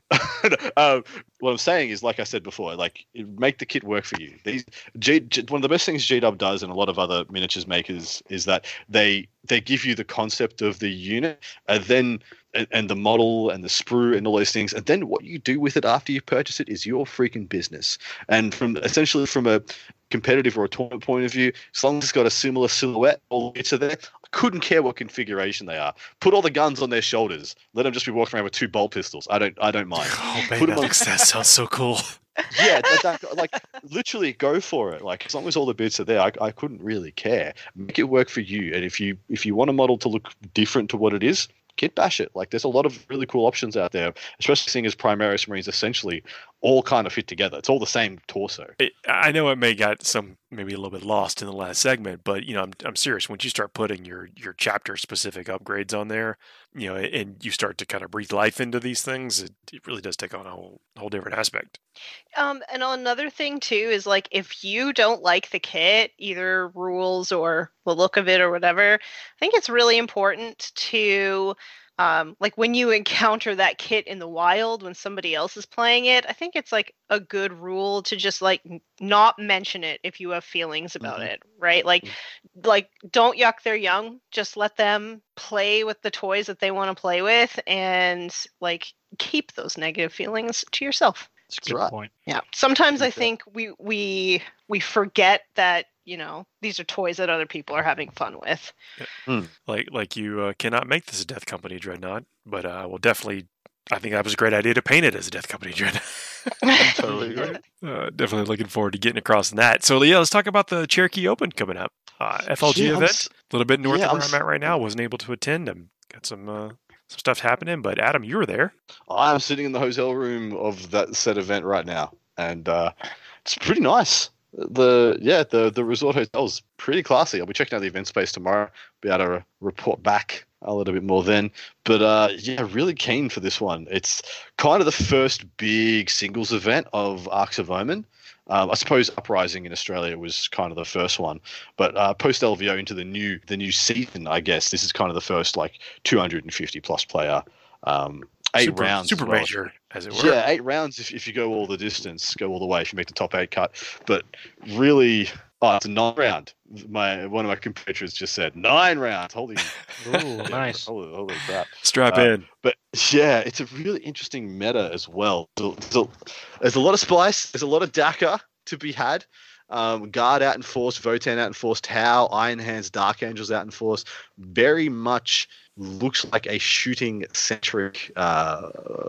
Speaker 1: um, what I'm saying is, like I said before, like make the kit work for you. These G, G, one of the best things G W does, and a lot of other miniatures makers, is that they they give you the concept of the unit, and then and, and the model and the sprue and all those things, and then what you do with it after you purchase it is your freaking business. And from essentially from a competitive or a tournament point of view, as long as it's got a similar silhouette, all the bits are there. I couldn't care what configuration they are. Put all the guns on their shoulders. Let them just be walking around with two bolt pistols. I don't. I don't mind.
Speaker 4: Oh man,
Speaker 1: Put 'em
Speaker 4: that,
Speaker 1: on-
Speaker 4: looks, that sounds so cool.
Speaker 1: Yeah, that, that, like literally go for it. Like as long as all the bits are there, I, I couldn't really care. Make it work for you. And if you if you want a model to look different to what it is, kit bash it. Like there's a lot of really cool options out there, especially seeing as Primaris Marines essentially all kind of fit together. It's all the same torso.
Speaker 4: It, I know it may got some maybe a little bit lost in the last segment, but you know I'm I'm serious. Once you start putting your your chapter specific upgrades on there, you know, and you start to kind of breathe life into these things, it, it really does take on a whole whole different aspect.
Speaker 5: Um, and another thing too is like if you don't like the kit, either rules or the look of it or whatever, I think it's really important to um, like when you encounter that kit in the wild when somebody else is playing it, I think it's like a good rule to just like n- not mention it if you have feelings about
Speaker 1: Mhm.
Speaker 5: it, right? Like, like don't yuck their young. Just let them play with the toys that they want to play with, and like keep those negative feelings to yourself.
Speaker 2: That's a good
Speaker 1: right.
Speaker 2: point.
Speaker 5: Yeah. Sometimes I
Speaker 1: Yeah.
Speaker 5: think we we we forget that, you know, these are toys that other people are having fun with.
Speaker 4: Like like you uh, cannot make this a Death Company Dreadnought, but uh, will definitely. I think that was a great idea to paint it as a Death Company Dreadnought.
Speaker 1: Totally agree.
Speaker 4: Uh, definitely looking forward to getting across on that. So yeah, let's talk about the Cherokee Open coming up. Uh, F L G
Speaker 1: Yeah, I'm
Speaker 4: event,
Speaker 1: s-
Speaker 4: a little bit north
Speaker 1: yeah,
Speaker 4: of
Speaker 1: I'm
Speaker 4: where I'm
Speaker 1: s-
Speaker 4: at right now. Wasn't able to attend. I'm got some uh, some stuff happening, but Adam, you were there.
Speaker 1: I'm sitting in the hotel room of that said event right now, and uh, it's pretty nice. The yeah, the the resort hotel's pretty classy. I'll be checking out the event space tomorrow. Be able to report back a little bit more then. But uh, yeah, really keen for this one. It's kind of the first big singles event of Arcs of Omen. Um, I suppose Uprising in Australia was kind of the first one, but uh, post L V O into the new the new season, I guess this is kind of the first like two hundred fifty plus player. Um, eight
Speaker 4: super,
Speaker 1: rounds,
Speaker 4: super
Speaker 1: as well.
Speaker 4: major, as it were.
Speaker 1: Yeah, eight rounds if, if you go all the distance, go all the way if you make the top eight cut. But really, oh, it's a nine round. My one of my competitors just said nine rounds. Holy,
Speaker 2: Ooh, nice.
Speaker 1: holy, holy crap!
Speaker 4: Strap
Speaker 1: Uh,
Speaker 4: in.
Speaker 1: But yeah, it's a really interesting meta as well. There's a, there's a lot of spice. There's a lot of D A C A to be had. Um, Guard out in force, Votan out in force, Tau, Iron Hands, Dark Angels out in force. Very much looks like a shooting centric uh,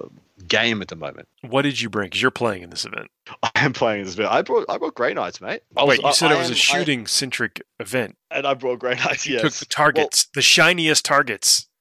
Speaker 1: game at the moment.
Speaker 4: What did you bring? Because you're playing in this event.
Speaker 1: I am playing this bit. I brought I brought Grey Knights, mate. I
Speaker 4: Oh,
Speaker 1: was-
Speaker 4: wait, you said
Speaker 1: I-
Speaker 4: it was
Speaker 1: I
Speaker 4: a
Speaker 1: am-
Speaker 4: shooting centric event.
Speaker 1: I, and I brought Grey Knights.
Speaker 4: You
Speaker 1: Yes,
Speaker 4: took the targets, the shiniest targets.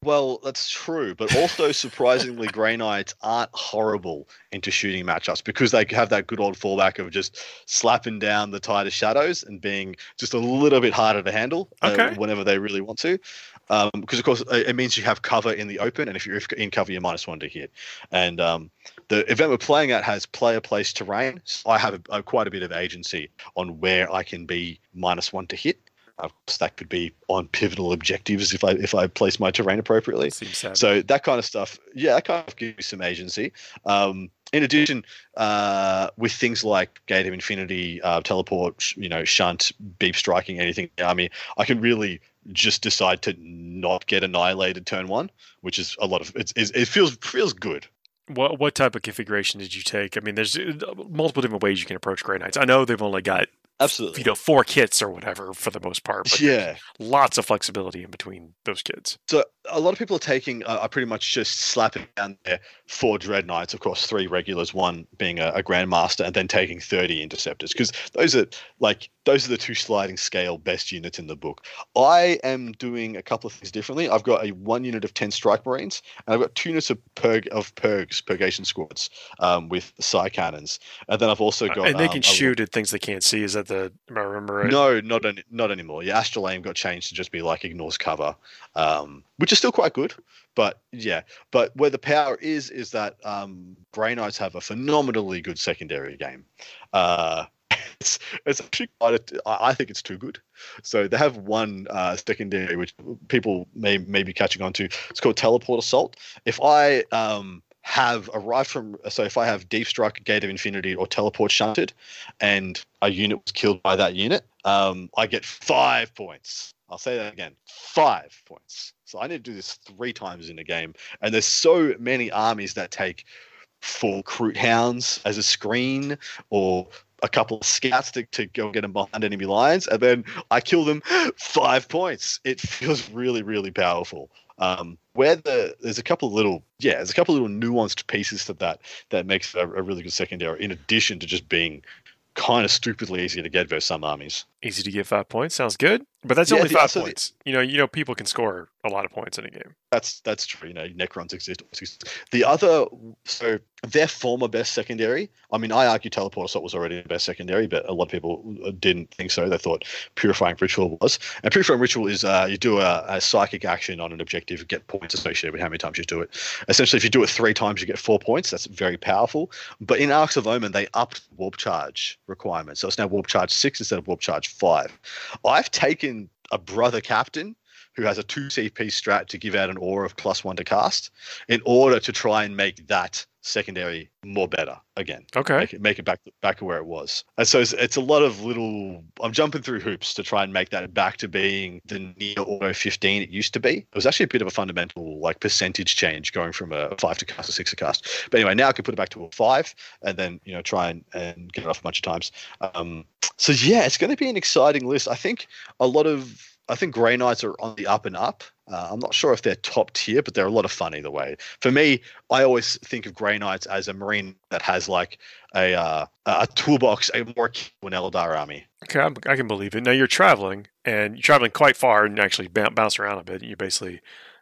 Speaker 1: Well, that's true, but also surprisingly, Grey Knights aren't horrible into shooting matchups because they have that good old fallback of just slapping down the Tide of Shadows and being just a little bit harder to handle
Speaker 4: Okay.
Speaker 1: uh, whenever they really want to. Um, because of course it means you have cover in the open, and if you're in cover, you're minus one to hit. And um, the event we're playing at has player place terrain, so I have a, a, quite a bit of agency on where I can be minus one to hit. Of course, that could be on pivotal objectives if I if I place my terrain appropriately.
Speaker 4: Seems savvy.
Speaker 1: So that kind of stuff, yeah, that kind of gives you some agency. Um, in addition, uh, with things like Gate of Infinity, uh, teleport, you know, shunt, beep striking, anything in the army, I can really just decide to not get annihilated turn one, which is a lot of it's, it's, it feels feels good.
Speaker 4: What what type of configuration did you take? I mean, there's multiple different ways you can approach Grey Knights. I know they've only got
Speaker 1: Absolutely,
Speaker 4: you know, four kits or whatever for the most part, but
Speaker 1: yeah,
Speaker 4: lots of flexibility in between those kits.
Speaker 1: So a lot of people are taking, uh, are pretty much just slapping down there four Dread Knights, of course, three regulars, one being a, a Grandmaster, and then taking thirty Interceptors, because those are like those are the two sliding scale best units in the book. I am doing a couple of things differently. I've got a one unit of ten Strike Marines, and I've got two units of Purg of Purgs, Purgation Squads, um, with Psy Cannons, and then I've also got
Speaker 4: and they can
Speaker 1: um,
Speaker 4: shoot at things they can't see. Is that the? Am I remember right?
Speaker 1: No, not any, not anymore. Yeah, Astral Aim got changed to just be like ignores cover, um, which is still quite good. But yeah, but where the power is is that um, Grey Knights have a phenomenally good secondary game. Uh, it's it's actually quite. A, I think it's too good. So they have one uh, secondary which people may may be catching on to. It's called Teleport Assault. If I um, have arrived from, so if I have Deep Strike, Gate of Infinity, or Teleport shunted, and a unit was killed by that unit, um, I get five points. I'll say that again, five points. So I need to do this three times in a game, and there's so many armies that take four Kroot Hounds as a screen, or a couple of scouts to, to go get them behind enemy lines, and then I kill them, five points. It feels really, really powerful. Um, where the there's a couple of little yeah, there's a couple of little nuanced pieces to that that makes a, a really good secondary, in addition to just being kind of stupidly easy to get versus some armies.
Speaker 4: Easy to get five points. Sounds good. But that's
Speaker 1: Yeah,
Speaker 4: only
Speaker 1: the-
Speaker 4: five
Speaker 1: so the-
Speaker 4: points. you know, you know, people can score a lot of points in a game.
Speaker 1: That's that's true. You know, Necrons exist. The other, so their former best secondary. I mean, I argue Teleport Assault was already the best secondary, but a lot of people didn't think so. They thought Purifying Ritual was. And Purifying Ritual is uh, you do a, a psychic action on an objective, get points associated with how many times you do it. Essentially, if you do it three times, you get four points. That's very powerful. But in Arcs of Omen, they upped Warp Charge requirement, so it's now Warp Charge six instead of Warp Charge five. I've taken a brother captain who has a two C P strat to give out an aura of plus one to cast, in order to try and make that secondary more better again.
Speaker 4: Okay.
Speaker 1: Make it, make it back back to where it was. And so it's, it's a lot of little, I'm jumping through hoops to try and make that back to being the near auto fifteen it used to be. It was actually a bit of a fundamental like percentage change going from a five to cast to six to cast. But anyway, now I can put it back to a five and then, you know, try and, and get it off a bunch of times. Um, so yeah, it's going to be an exciting list. I think a lot of, I think Grey Knights are on the up and up. Uh, I'm not sure if they're top tier, but they're a lot of fun either way. For me, I always think of Grey Knights as a Marine that has like a uh, a toolbox, a more akin to an Eldar army.
Speaker 4: Okay, I'm, I can believe it. Now you're traveling, and you're traveling quite far, and you actually b- bounce around a bit. You're basically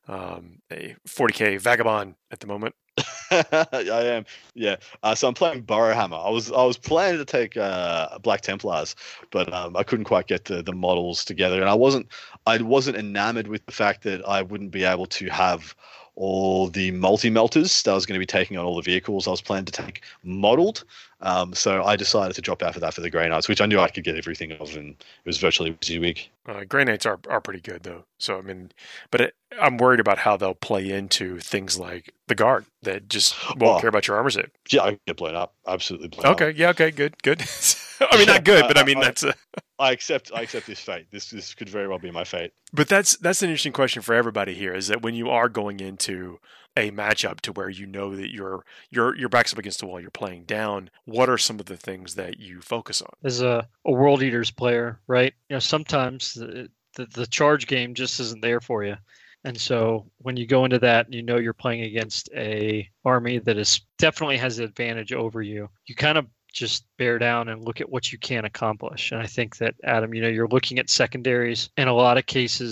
Speaker 4: um, a forty K vagabond at the moment.
Speaker 1: I am, yeah. Uh, so I'm playing Burrowhammer. I was I was planning to take uh, Black Templars, but um, I couldn't quite get the, the models together, and I wasn't I wasn't enamored with the fact that I wouldn't be able to have all the multi-melters that I was going to be taking on all the vehicles I was planning to take modeled. Um, so I decided to drop out for that for the Grey Knights, which I knew I could get everything of, and it was virtually a busy week.
Speaker 4: Uh, Grey Knights are, are pretty good, though. So, I mean, but it, I'm worried about how they'll play into things like the Guard that just won't
Speaker 1: Oh.
Speaker 4: care about your armor set.
Speaker 1: Yeah, I get blown up. Absolutely blown up.
Speaker 4: Okay, yeah, okay, good, good. I mean, not good, but I mean, that's a...
Speaker 1: I accept I accept this fate. This this could very well be my fate.
Speaker 4: But that's that's an interesting question for everybody here, is that when you are going into a matchup to where you know that your your your back's up against the wall, you're playing down, what are some of the things that you focus on?
Speaker 2: As a, a World Eaters player, right? You know, sometimes the, the the charge game just isn't there for you. And so when you go into that, you know you're playing against a army that is definitely has the advantage over you. You kind of just bear down and look at what you can accomplish. And I think that, Adam, you know, you're looking at secondaries. In a lot of cases,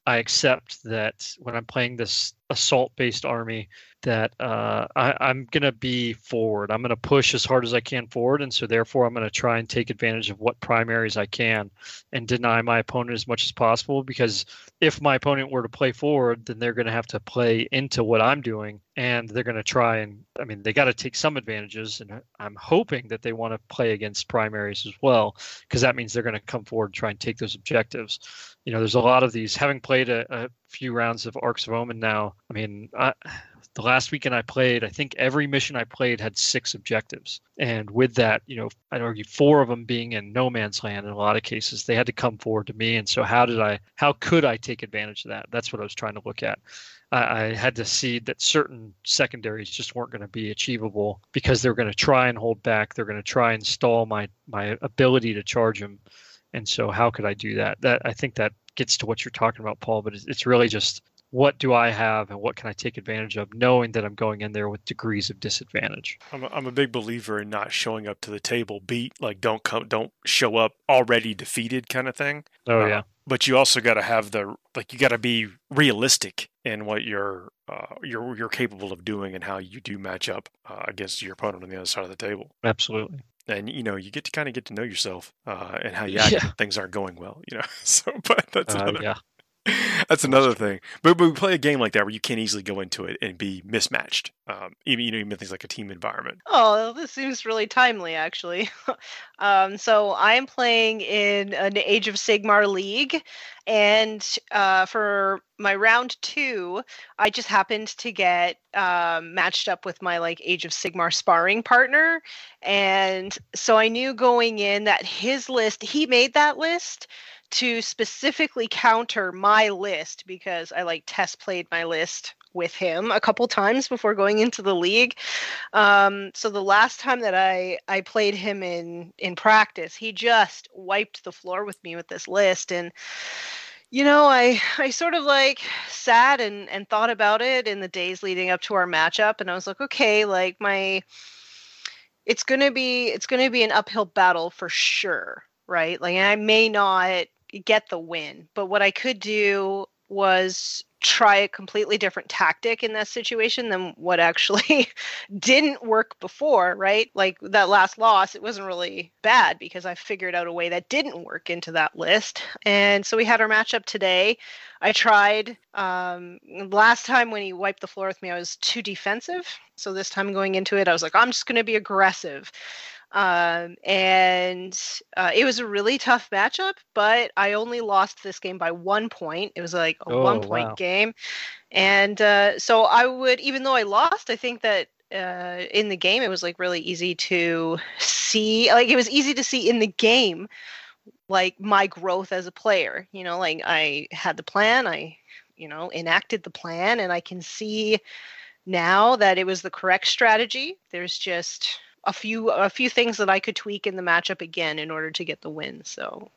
Speaker 2: I accept that when I'm playing this assault-based army, that uh, I, I'm going to be forward. I'm going to push as hard as I can forward, and so therefore I'm going to try and take advantage of what primaries I can and deny my opponent as much as possible, because if my opponent were to play forward, then they're going to have to play into what I'm doing, and they're going to try and, I mean, they got to take some advantages, and I'm hoping that they want to play against primaries as well, because that means they're going to come forward and try and take those objectives. You know, there's a lot of these, having played a, a few rounds of Arcs of Omen now, I mean, I, the last weekend I played, I think every mission I played had six objectives. And with that, you know, I'd argue four of them being in no man's land in a lot of cases, they had to come forward to me. And so how did I, how could I take advantage of that? That's what I was trying to look at. I, I had to see that certain secondaries just weren't going to be achievable because they're going to try and hold back. They're going to try and stall my, my ability to charge them. And so how could I do that? That I think that gets to what you're talking about, Paul, but it's, it's really just, what do I have and what can I take advantage of, knowing that I'm going in there with degrees of disadvantage.
Speaker 4: I'm a, I'm a big believer in not showing up to the table beat, like don't come, don't show up already defeated kind of thing.
Speaker 2: Oh,
Speaker 4: uh,
Speaker 2: yeah.
Speaker 4: But you also got to have the, like, you got to be realistic in what you're, uh, you're, you're capable of doing and how you do match up uh, against your opponent on the other side of the table.
Speaker 2: Absolutely.
Speaker 4: And, you know, you get to kind of get to know yourself uh, and how you act
Speaker 2: Yeah.
Speaker 4: when things aren't going well, you know. So, but that's
Speaker 2: Uh,
Speaker 4: another,
Speaker 2: yeah.
Speaker 4: that's another thing. But, but we play a game like that where you can't easily go into it and be mismatched. Um, even, you know, even things like a team environment.
Speaker 5: Oh, this seems really timely, actually. um, so I'm playing in an Age of Sigmar league, and uh, for my round two, I just happened to get um, matched up with my like Age of Sigmar sparring partner, and so I knew going in that his list, he made that list to specifically counter my list, because I like test played my list with him a couple times before going into the league. Um, so the last time that I, I played him in, in practice, he just wiped the floor with me with this list. And, you know, I, I sort of like sat and, and thought about it in the days leading up to our matchup. And I was like, okay, like my, it's going to be, it's going to be an uphill battle for sure. Right. Like I may not get the win, but what I could do was try a completely different tactic in that situation than what actually didn't work before, right? Like that last loss, it wasn't really bad because I figured out a way that didn't work into that list. And so we had our matchup today. I tried, um, last time when he wiped the floor with me, I was too defensive. So this time going into it, I was like, I'm just going to be aggressive. Um, and uh, it was a really tough matchup, but I only lost this game by one point. It was like a
Speaker 2: Oh,
Speaker 5: one point
Speaker 2: wow.
Speaker 5: game. And uh, so I would, even though I lost, I think that uh, in the game, it was like really easy to see, like it was easy to see in the game, like my growth as a player, you know, like I had the plan, I, you know, enacted the plan, and I can see now that it was the correct strategy. There's just a few a few things that I could tweak in the matchup again in order to get the win. So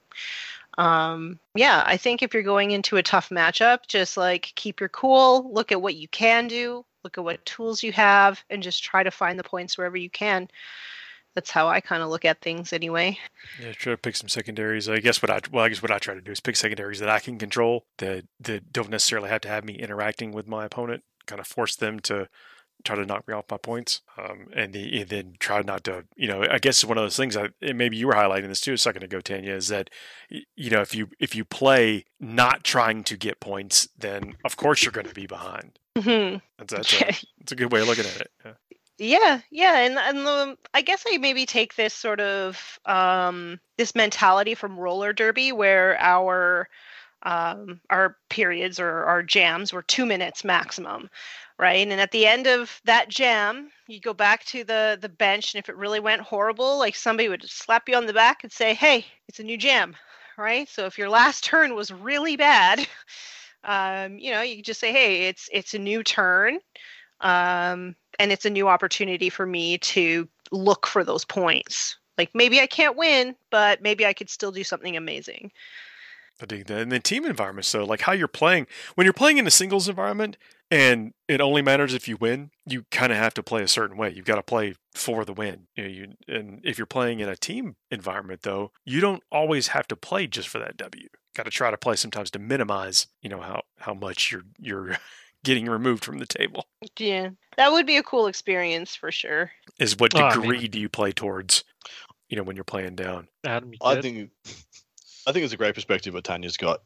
Speaker 5: um yeah, I think if you're going into a tough matchup, just like keep your cool, look at what you can do, look at what tools you have, and just try to find the points wherever you can. That's how I kind of look at things anyway.
Speaker 4: Yeah, try to pick some secondaries. I guess what I well, I guess what I try to do is pick secondaries that I can control, that that don't necessarily have to have me interacting with my opponent. Kind of force them to try to knock me off my points, um, and, the, and then try not to, you know, I guess one of those things, I, and maybe you were highlighting this too a second ago, Tanya, is that, you know, if you if you play not trying to get points, then of course you're going to be behind.
Speaker 5: Mm-hmm.
Speaker 4: That's, that's, a, that's a good way of looking at it. Yeah.
Speaker 5: Yeah, yeah, and and the, I guess I maybe take this sort of um, this mentality from roller derby, where our um, our periods or our jams were two minutes maximum, right? And at the end of that jam, you go back to the the bench, and if it really went horrible, like somebody would slap you on the back and say, "Hey, it's a new jam," right? So if your last turn was really bad, um, you know, you could just say, "Hey, it's it's a new turn." Um, and it's a new opportunity for me to look for those points. Like maybe I can't win, but maybe I could still do something amazing.
Speaker 4: I dig that. And then team environments, so like how you're playing, when you're playing in a singles environment and it only matters if you win, you kind of have to play a certain way. You've got to play for the win. You know, you, and if you're playing in a team environment, though, you don't always have to play just for that W. got to try to play sometimes to minimize, you know, how, how much you're you're getting removed from the table.
Speaker 5: Yeah, that would be a cool experience for sure.
Speaker 4: Is what
Speaker 2: Oh, I
Speaker 4: degree
Speaker 2: mean-
Speaker 4: do you play towards, you know, when you're playing down?
Speaker 2: Adam, you
Speaker 1: I
Speaker 2: good?
Speaker 1: think I think it's a great perspective what Tanya's got.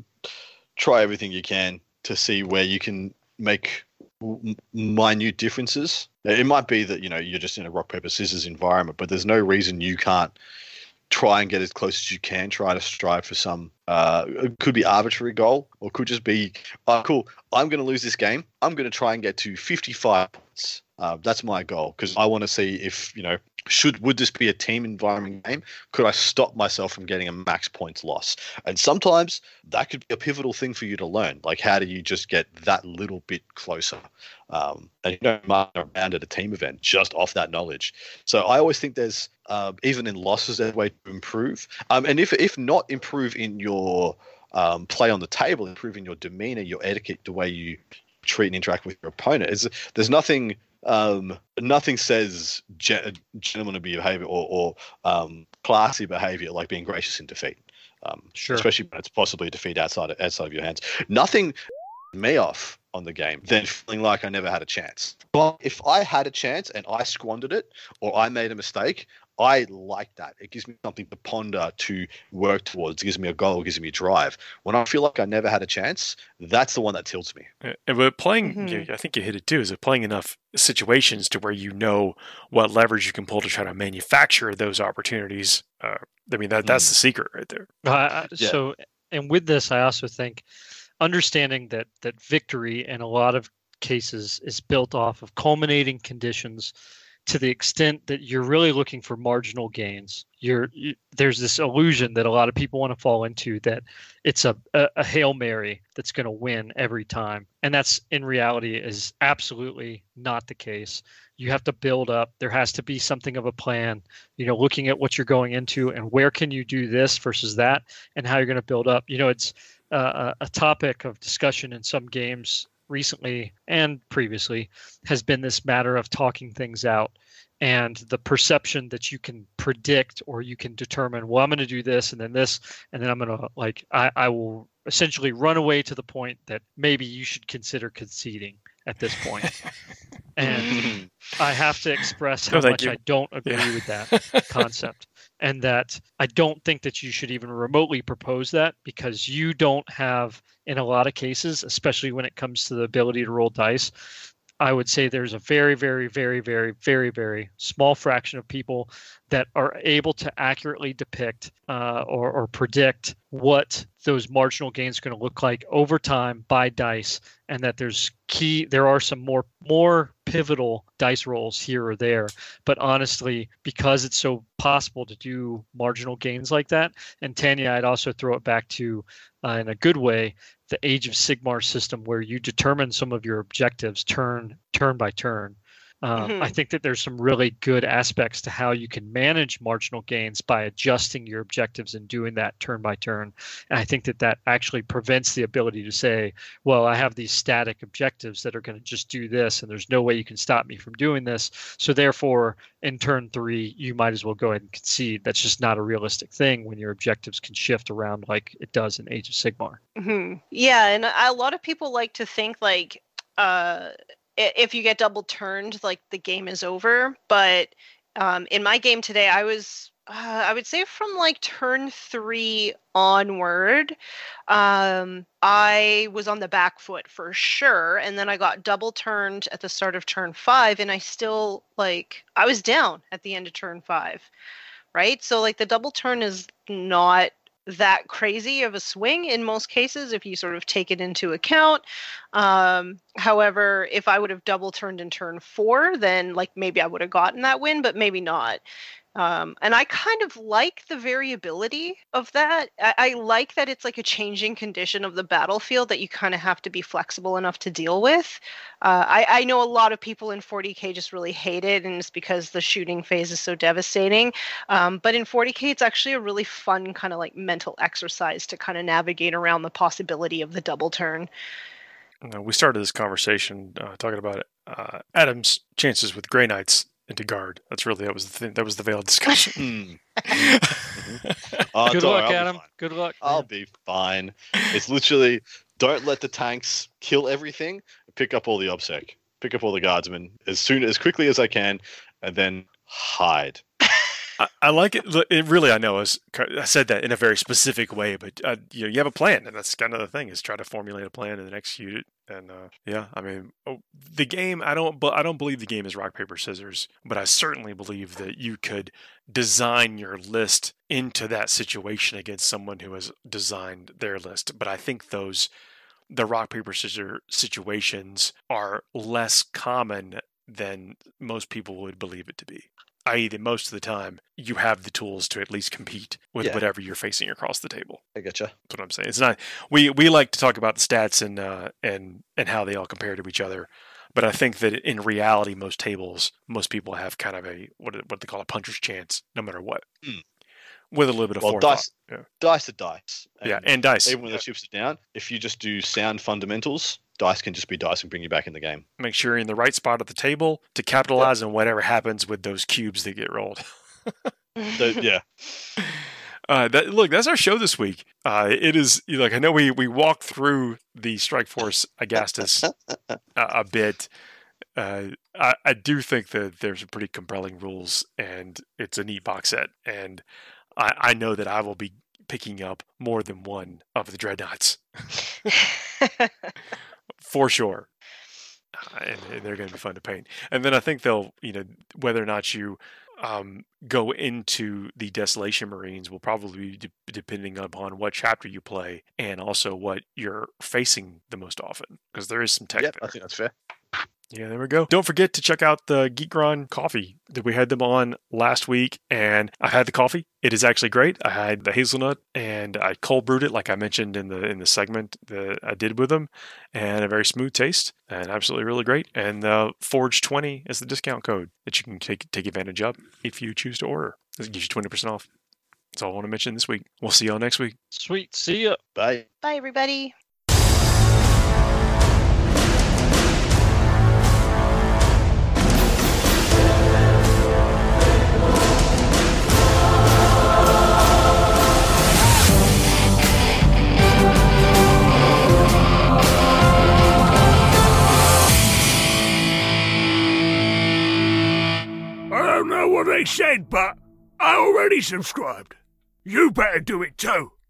Speaker 1: Try everything you can to see where you can make m- minute differences. It might be that, you know, you're just in a rock paper scissors environment, but there's no reason you can't try and get as close as you can. Try to strive for some. Uh, it could be arbitrary goal, or could just be, oh, cool. I'm going to lose this game. I'm going to try and get to fifty-five points. Uh, that's my goal, because I want to see if, you know, should would this be a team environment game? Could I stop myself from getting a max points loss? And sometimes that could be a pivotal thing for you to learn. Like, how do you just get that little bit closer? Um, and you don't mark around at a team event just off that knowledge. So I always think there's, uh, even in losses, there's a way to improve. Um, and if if not improve in your um, play on the table, improve in your demeanor, your etiquette, the way you treat and interact with your opponent. Is there's nothing. Um, nothing says gen- gentlemanly behavior or, or um, classy behavior like being gracious in defeat. Um,
Speaker 2: Sure.
Speaker 1: Especially when it's possibly a defeat outside of, outside of your hands. Nothing me off on the game than feeling like I never had a chance. But if I had a chance and I squandered it, or I made a mistake, I like that. It gives me something to ponder, to work towards. It gives me a goal. It gives me a drive. When I feel like I never had a chance, that's the one that tilts me.
Speaker 4: And but playing,
Speaker 5: Mhm.
Speaker 4: you- I think you hit it too, is it playing enough situations to where you know what leverage you can pull to try to manufacture those opportunities. Uh, I mean, that that's
Speaker 1: Mm.
Speaker 4: the secret right there.
Speaker 2: Uh, I-
Speaker 1: Yeah.
Speaker 2: So, and with this, I also think understanding that that victory in a lot of cases is built off of culminating conditions. To the extent that you're really looking for marginal gains, you're you, there's this illusion that a lot of people want to fall into that it's a a, a Hail Mary that's going to win every time, and that's in reality is absolutely not the case. You have to build up. There has to be something of a plan. You know, looking at what you're going into and where can you do this versus that, and how you're going to build up. You know, it's uh, a a topic of discussion in some games recently and previously has been this matter of talking things out and the perception that you can predict or you can determine, well, I'm going to do this and then this, and then I'm going to like, I, I will essentially run away to the point that maybe you should consider conceding at this point. And I have to express how
Speaker 4: No, thank
Speaker 2: much
Speaker 4: you.
Speaker 2: I don't agree
Speaker 4: Yeah.
Speaker 2: with that concept. And that I don't think that you should even remotely propose that, because you don't have, in a lot of cases, especially when it comes to the ability to roll dice, I would say there's a very, very, very, very, very, very small fraction of people that are able to accurately depict uh, or, or predict what those marginal gains are going to look like over time by dice, and that there's key, there are some more more pivotal dice rolls here or there. But honestly, because it's so possible to do marginal gains like that, and Tanya, I'd also throw it back to, uh, in a good way, the Age of Sigmar system where you determine some of your objectives turn turn by turn. Um,
Speaker 5: Mhm.
Speaker 2: I think that there's some really good aspects to how you can manage marginal gains by adjusting your objectives and doing that turn by turn. And I think that that actually prevents the ability to say, well, I have these static objectives that are going to just do this, and there's no way you can stop me from doing this. So therefore, in turn three, you might as well go ahead and concede. That's just not a realistic thing when your objectives can shift around like it does in Age of Sigmar.
Speaker 5: Hmm. Yeah, and a a lot of people like to think like uh, i- if you get double turned, like the game is over. But um, in my game today, I was uh, I would say from like turn three onward, um, I was on the back foot for sure, and then I got double turned at the start of turn five, and I still like I was down at the end of turn five, right? So like the double turn is not that crazy of a swing in most cases if you sort of take it into account. Um, however, if I would have double turned in turn four, then like maybe I would have gotten that win, but maybe not. Um, and I kind of like the variability of that. I, I like that it's like a changing condition of the battlefield that you kind of have to be flexible enough to deal with. Uh, I, I know a lot of people in forty K just really hate it, and it's because the shooting phase is so devastating. Um, but in forty K, it's actually a really fun kind of like mental exercise to kind of navigate around the possibility of the double turn.
Speaker 4: Uh, we started this conversation uh, talking about uh, Adam's chances with Grey Knights into guard. That's really that was the thing, that was the veiled discussion.
Speaker 1: Hmm. Oh,
Speaker 2: Good
Speaker 1: don't worry,
Speaker 2: luck,
Speaker 1: I'll be
Speaker 2: Adam.
Speaker 1: fine.
Speaker 2: Good luck.
Speaker 1: I'll
Speaker 2: man.
Speaker 1: be fine. It's literally don't let the tanks kill everything. Pick up all the obsec. Pick up all the guardsmen as soon as quickly as I can, and then hide.
Speaker 4: I, I like it. Look, it really, I know, is, I said that in a very specific way, but uh, you know, you have a plan, and that's kind of the thing: is try to formulate a plan and then execute it. And uh, yeah, I mean, oh, the game. I don't, but I don't believe the game is rock paper scissors, but I certainly believe that you could design your list into that situation against someone who has designed their list. But I think those the rock paper scissors situations are less common than most people would believe it to be. that is, that most of the time you have the tools to at least compete with
Speaker 1: Yeah.
Speaker 4: whatever you're facing across the table.
Speaker 1: I getcha.
Speaker 4: That's what I'm saying. It's not we we like to talk about the stats and uh, and and how they all compare to each other, but I think that in reality, most tables, most people have kind of a what what they call a puncher's chance, no matter what,
Speaker 1: Hmm.
Speaker 4: with a little bit of
Speaker 1: Well,
Speaker 4: forethought.
Speaker 1: dice,
Speaker 4: Yeah.
Speaker 1: dice are dice.
Speaker 4: yeah, and dice.
Speaker 1: Even when
Speaker 4: Yeah.
Speaker 1: the chips are down, if you just do sound fundamentals, dice can just be dice and bring you back in the game.
Speaker 4: Make sure you're in the right spot at the table to capitalize on whatever happens with those cubes that get rolled.
Speaker 1: So, yeah.
Speaker 4: Uh, that, look, that's our show this week. Uh, it is like I know we we walked through the Strike Force Agastus a, a bit. Uh, I, I do think that there's some pretty compelling rules, and it's a neat box set. And I, I know that I will be picking up more than one of the Dreadnoughts for sure. Uh, and, and they're going to be fun to paint. And then I think they'll, you know, whether or not you um, go into the Desolation Marines will probably be de- depending upon what chapter you play and also what you're facing the most often, because there is some tech
Speaker 1: Yep,
Speaker 4: there.
Speaker 1: I think that's fair.
Speaker 4: Yeah, there we go. Don't forget to check out the Geekron coffee that we had them on last week, and I had the coffee. It is actually great. I had the hazelnut, and I cold brewed it, like I mentioned in the in the segment that I did with them, and a very smooth taste, and absolutely really great. And uh, Forge twenty is the discount code that you can take take advantage of if you choose to order. It gives you twenty percent off. That's all I want to mention this week. We'll see y'all next week.
Speaker 2: Sweet. See ya.
Speaker 1: Bye.
Speaker 5: Bye, everybody.
Speaker 3: I don't know what they said, but I already subscribed. You better do it too.